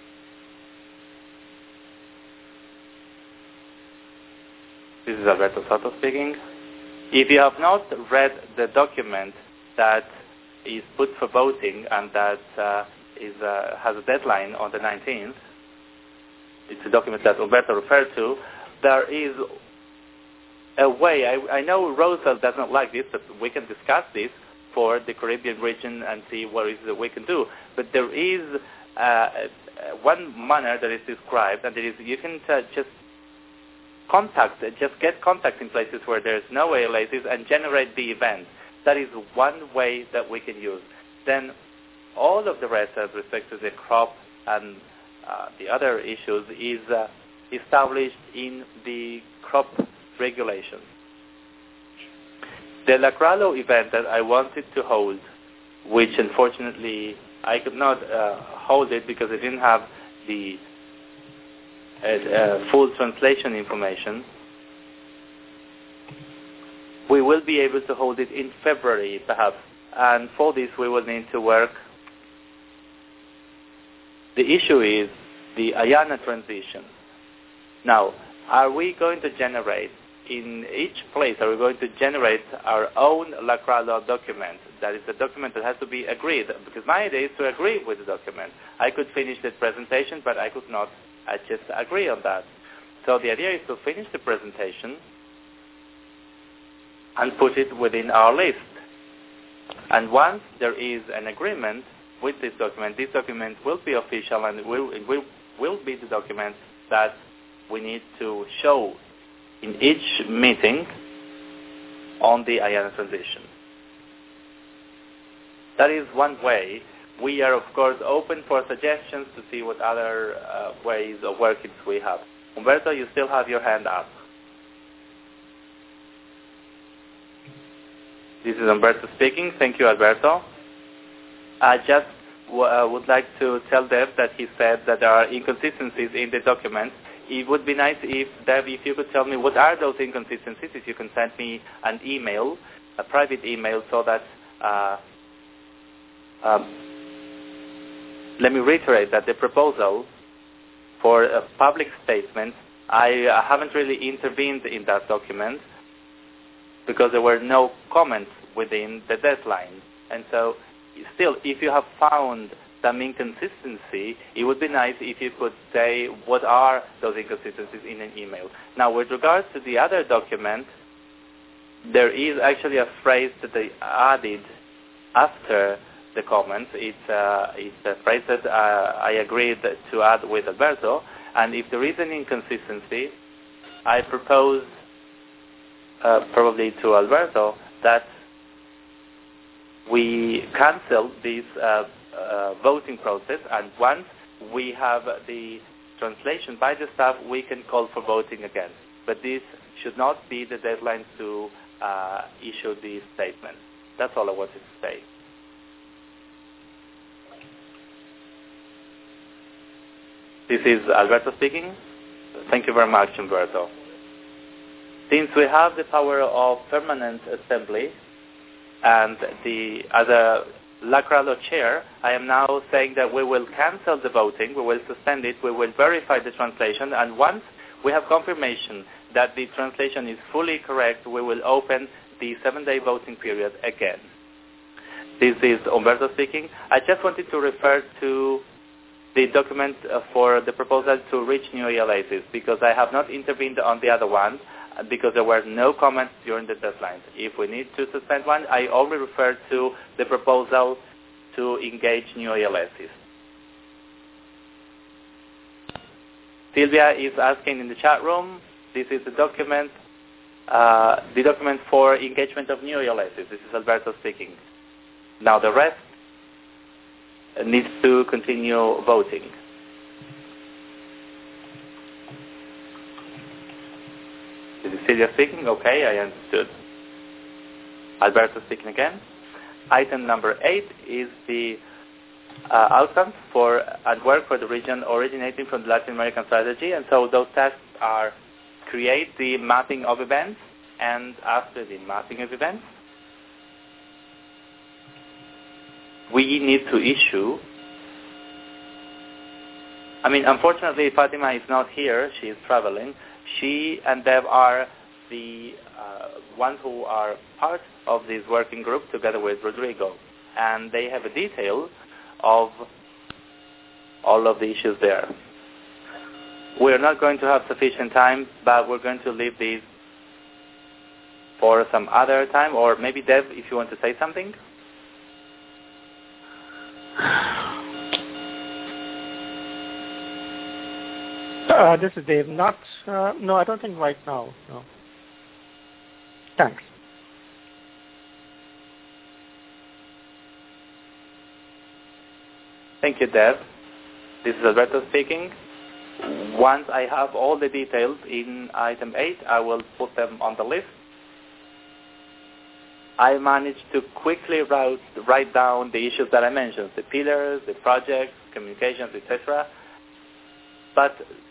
This is Alberto Soto speaking. If you have not read the document that is put for voting and that uh, is, uh, has a deadline on the nineteenth, it's a document that Umberto referred to, there is a way, I, I know Roosevelt does not like this, but we can discuss this for the Caribbean region and see what is that we can do. But there is uh, one manner that is described, and it is you can uh, just contact, just get contact in places where there's no A L Ss and generate the event. That is one way that we can use. Then all of the rest with respect to the crop and uh, the other issues is uh, established in the crop regulations. The Lacralo event that I wanted to hold, which unfortunately I could not uh, hold it because I didn't have the uh, uh, full translation information, we will be able to hold it in February perhaps, and for this we will need to work. The issue is the Ayana transition. Now, are we going to generate in each place are we going to generate our own LACRALO document. That is a document that has to be agreed, because my idea is to agree with the document. I could finish the presentation, but I could not I just agree on that. So the idea is to finish the presentation and put it within our list. And once there is an agreement with this document, this document will be official, and it will, it will, will be the document that we need to show in each meeting on the IANA transition. That is one way. We are, of course, open for suggestions to see what other uh, ways of working we have. Umberto, you still have your hand up. This is Umberto speaking. Thank you, Alberto. I just w- uh, would like to tell Dev that he said that there are inconsistencies in the document. It would be nice if, Dev, if you could tell me what are those inconsistencies, if you can send me an email, a private email, so that, uh, um, let me reiterate that the proposal for a public statement, I uh, haven't really intervened in that document because there were no comments within the deadline. And so still, if you have found some inconsistency, it would be nice if you could say what are those inconsistencies in an email. Now, with regards to the other document, there is actually a phrase that they added after the comments. It's, uh, it's a phrase that uh, I agreed to add with Alberto, and if there is an inconsistency, I propose uh, probably to Alberto that we cancel this uh, uh, voting process, and once we have the translation by the staff, we can call for voting again. But this should not be the deadline to uh, issue the statement. That's all I wanted to say. This is Alberto speaking. Thank you very much, Umberto. Since we have the power of permanent assembly, and the as a LACRALO chair, I am now saying that we will cancel the voting, we will suspend it, we will verify the translation, and once we have confirmation that the translation is fully correct, we will open the seven-day voting period again. This is Umberto speaking. I just wanted to refer to the document for the proposal to reach new ELACs, because I have not intervened on the other one, because there were no comments during the deadline. If we need to suspend one, I only refer to the proposal to engage new ELACs. Sylvia is asking in the chat room, this is the document, uh, the document for engagement of new ELACs. This is Alberto speaking. Now the rest needs to continue voting. This is Celia speaking. Okay, I understood. Alberto speaking again. Item number eight is the uh, outcomes for and work for the region originating from the Latin American strategy. And so those tasks are create the mapping of events, and after the mapping of events, we need to issue, I mean, unfortunately, Fatima is not here. She is traveling. She and Dev are the uh, ones who are part of this working group together with Rodrigo. And they have a detail of all of the issues there. We're not going to have sufficient time, but we're going to leave these for some other time. Or maybe, Dev, if you want to say something? Uh, this is Dave. Not, uh, no, I don't think right now. No. Thanks. Thank you, Dev. This is Alberto speaking. Once I have all the details in item eight, I will put them on the list. I managed to quickly write, write down the issues that I mentioned, the pillars, the projects, communications, et cetera. But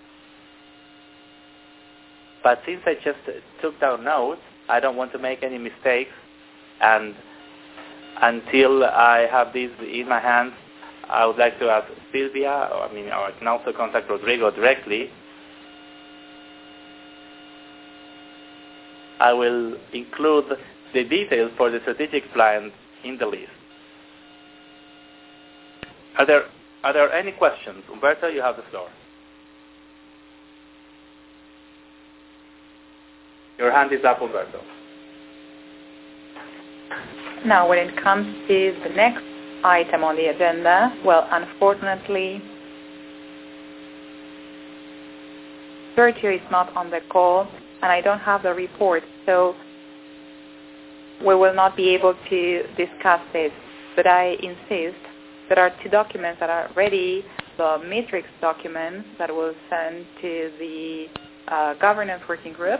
But since I just took down notes, I don't want to make any mistakes. And until I have these in my hands, I would like to ask Sylvia, or, I mean, or I can also contact Rodrigo directly I will include the details for the strategic plan in the list. Are there, are there any questions? Umberto, you have the floor. Your hand is up, Umberto. Now, when it comes to the next item on the agenda, well, unfortunately, Sergio is not on the call, and I don't have the report, so we will not be able to discuss this. But I insist there are two documents that are ready, the matrix document that was sent to the uh, governance working group,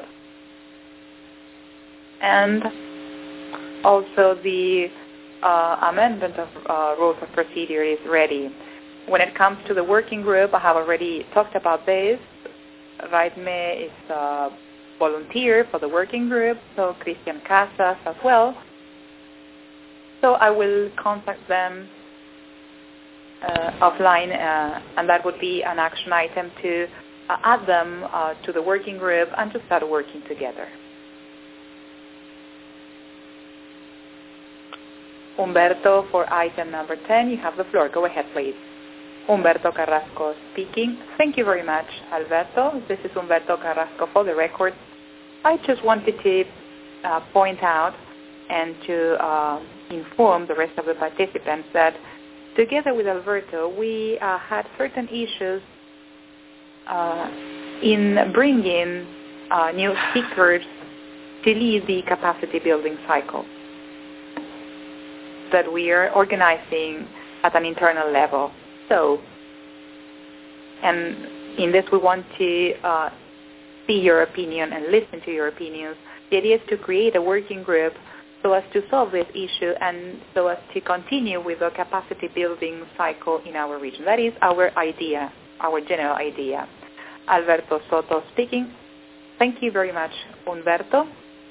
and also the uh, amendment of uh, rules of procedure is ready. When it comes to the working group, I have already talked about this. Raidme is a volunteer for the working group, so Christian Casas as well. So I will contact them uh, offline, uh, and that would be an action item to uh, add them uh, to the working group and to start working together. Humberto, for item number ten, you have the floor. Go ahead, please. Humberto Carrasco speaking. Thank you very much, Alberto. This is Humberto Carrasco for the record. I just wanted to uh, point out and to uh, inform the rest of the participants that together with Alberto, we uh, had certain issues uh, in bringing uh, new speakers to lead the capacity building cycle that we are organizing at an internal level. So, and in this we want to uh, see your opinion and listen to your opinions. The idea is to create a working group so as to solve this issue and so as to continue with the capacity building cycle in our region. That is our idea, our general idea. Alberto Soto speaking. Thank you very much, Humberto.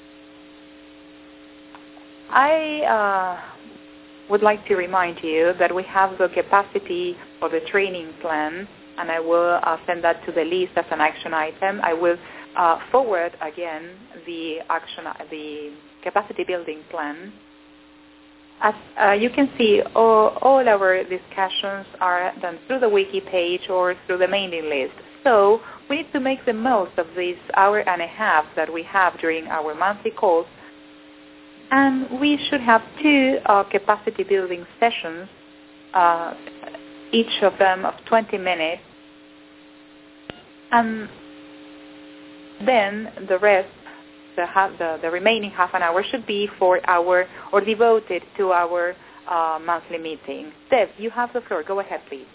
I uh, would like to remind you that we have the capacity or the training plan, and I will uh, send that to the list as an action item. I will uh, forward again the action, the capacity building plan. As uh, you can see, all, all our discussions are done through the wiki page or through the mailing list. So we need to make the most of this hour and a half that we have during our monthly calls. And we should have two uh, capacity building sessions, uh, each of them of twenty minutes. And then the rest, the, half, the, the remaining half an hour should be for our, or devoted to our uh, monthly meeting. Dev, you have the floor. Go ahead, please.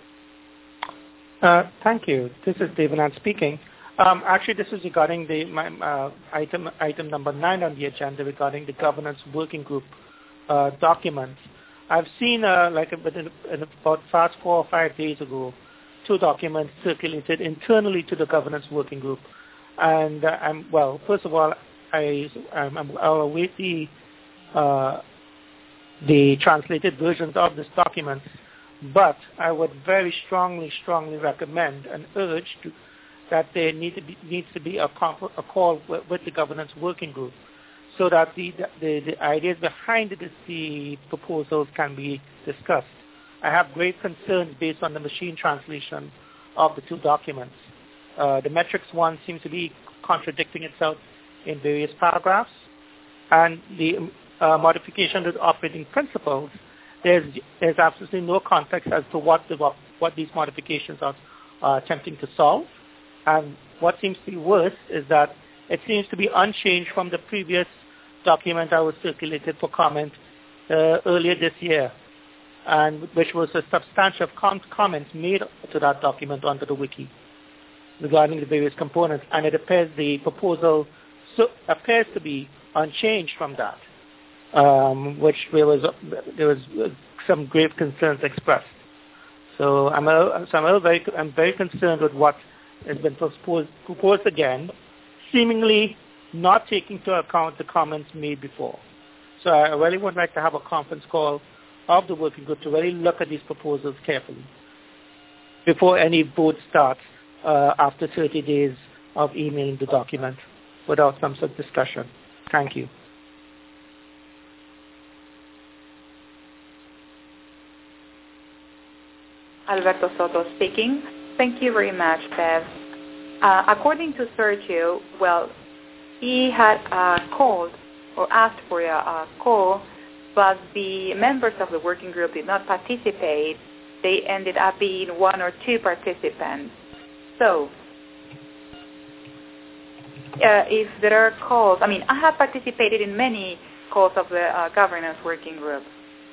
Uh, thank you. This is Devanand speaking. Um, actually, this is regarding the my, uh, item item number nine on the agenda regarding the governance working group uh, documents. I've seen, uh, like within, in about fast four or five days ago, two documents circulated internally to the governance working group. And uh, I'm well. First of all, I I'm, I'm, I'll await the uh, the translated versions of this document. But I would very strongly, strongly recommend and urge to, that there need to be, needs to be a, comp- a call with, with the governance working group so that the, the, the ideas behind the, the proposals can be discussed. I have great concerns based on the machine translation of the two documents. Uh, the metrics one seems to be contradicting itself in various paragraphs, and the uh, modification of the operating principles, there's, there's absolutely no context as to what, the, what these modifications are uh, attempting to solve. And what seems to be worse is that it seems to be unchanged from the previous document that was circulated for comment uh, earlier this year, and which was a substantial com- comments made to that document onto the wiki regarding the various components. And it appears the proposal so appears to be unchanged from that, um, which there was there was some grave concerns expressed. So I'm a, so I'm a very I'm very concerned with what has been proposed, proposed again, seemingly not taking into account the comments made before. So I really would like to have a conference call of the working group to really look at these proposals carefully before any vote starts uh, after thirty days of emailing the document without some sort of discussion. Thank you. Alberto Soto speaking. Thank you very much, Bev. Uh, according to Sergio, well, he had uh, called or asked for a, a call, but the members of the working group did not participate. They ended up being one or two participants. So, uh, if there are calls, I mean, I have participated in many calls of the uh, governance working group.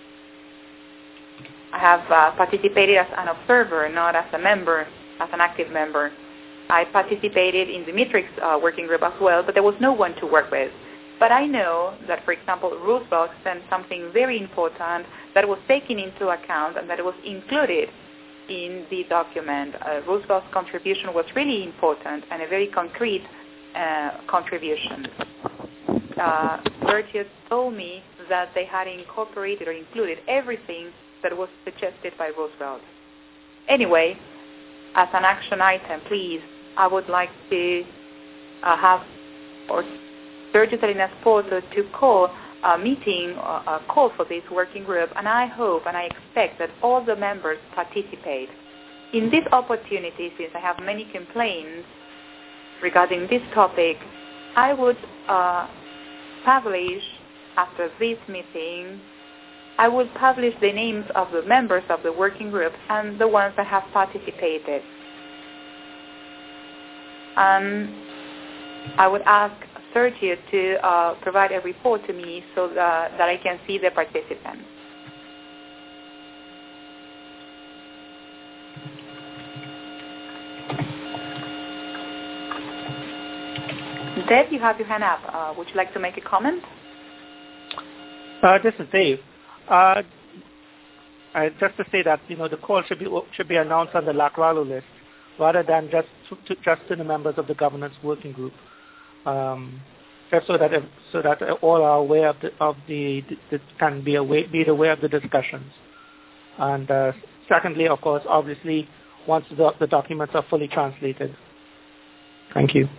I have uh, participated as an observer, not as a member, as an active member. I participated in the Matrix uh, working group as well, but there was no one to work with. But I know that, for example, Roosevelt sent something very important that was taken into account and that was included in the document. Uh, Roosevelt's contribution was really important and a very concrete uh, contribution. Uh, Sergio told me that they had incorporated or included everything that was suggested by Roosevelt. Anyway, as an action item, please, I would like to uh, have or Sergio Salinas Poto to call a meeting, uh, a call for this working group, and I hope and I expect that all the members participate. In this opportunity, since I have many complaints regarding this topic, I would uh, publish, after this meeting, I will publish the names of the members of the working group and the ones that have participated. And I would ask Sergio to uh, provide a report to me so that, that I can see the participants. Dave, you have your hand up. Uh, would you like to make a comment? Uh, this is Dave. Uh, uh, just to say that, you know, the call should be should be announced on the LACRALO list rather than just to, to, just to the members of the governance working group, um, just so that so that all are aware of the, of the, the can be aware, be aware of the discussions. And uh, secondly, of course, obviously, once the, the documents are fully translated. Thank you.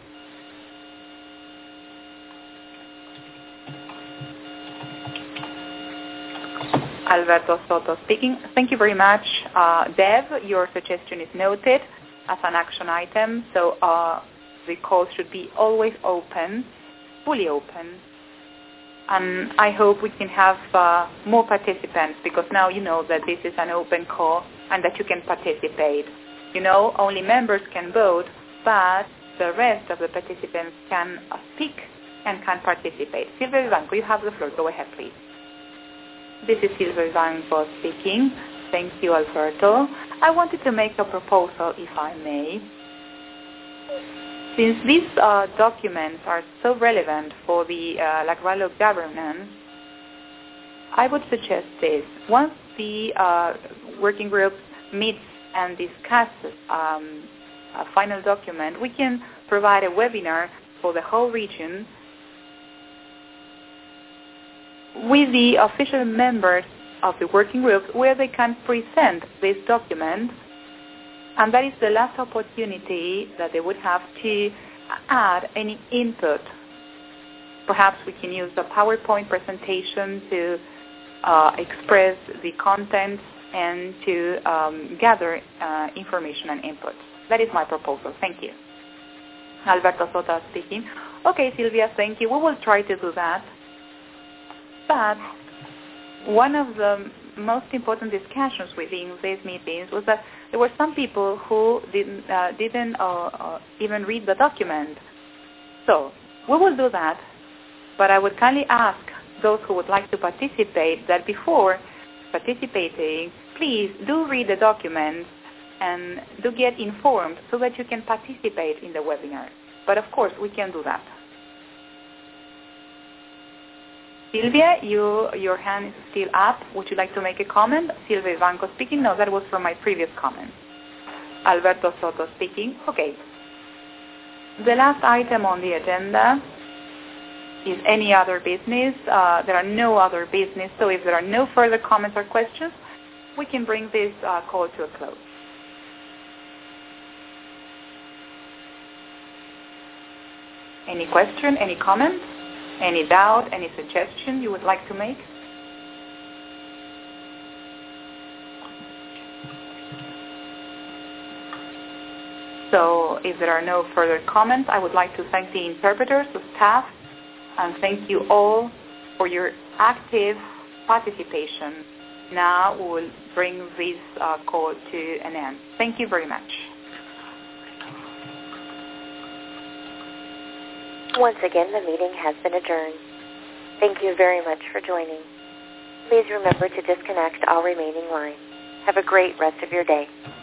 Alberto Soto speaking. Thank you very much, uh, Dev. Your suggestion is noted as an action item, so uh, the call should be always open, fully open. And I hope we can have uh, more participants, because now you know that this is an open call and that you can participate. You know, only members can vote, but the rest of the participants can uh, speak and can participate. Silvia Vivanco, you have the floor. Go ahead, please. This is Silvia Vivanco speaking. Thank you, Alberto. I wanted to make a proposal, if I may. Since these uh, documents are so relevant for the uh, LACRALO governance, I would suggest this. Once the uh, working group meets and discusses um, a final document, we can provide a webinar for the whole region with the official members of the working group, where they can present this document, and that is the last opportunity that they would have to add any input. Perhaps we can use a PowerPoint presentation to uh, express the content and to um, gather uh, information and input. That is my proposal. Thank you. Alberto Soto speaking. Okay, Silvia, thank you. We will try to do that. But one of the most important discussions within these meetings was that there were some people who didn't, uh, didn't uh, uh, even read the document. So we will do that, but I would kindly ask those who would like to participate that before participating, please do read the document and do get informed so that you can participate in the webinar. But of course, we can do that. Silvia, you, your hand is still up. Would you like to make a comment? Silvia Vivanco speaking. No, that was from my previous comment. Alberto Soto speaking. Okay. The last item on the agenda is any other business. Uh, there are no other business, so if there are no further comments or questions, we can bring this uh, call to a close. Any question? Any comment? Any doubt, any suggestion you would like to make? So if there are no further comments, I would like to thank the interpreters, the staff, and thank you all for your active participation. Now we will bring this uh, call to an end. Thank you very much. Once again, the meeting has been adjourned. Thank you very much for joining. Please remember to disconnect all remaining lines. Have a great rest of your day.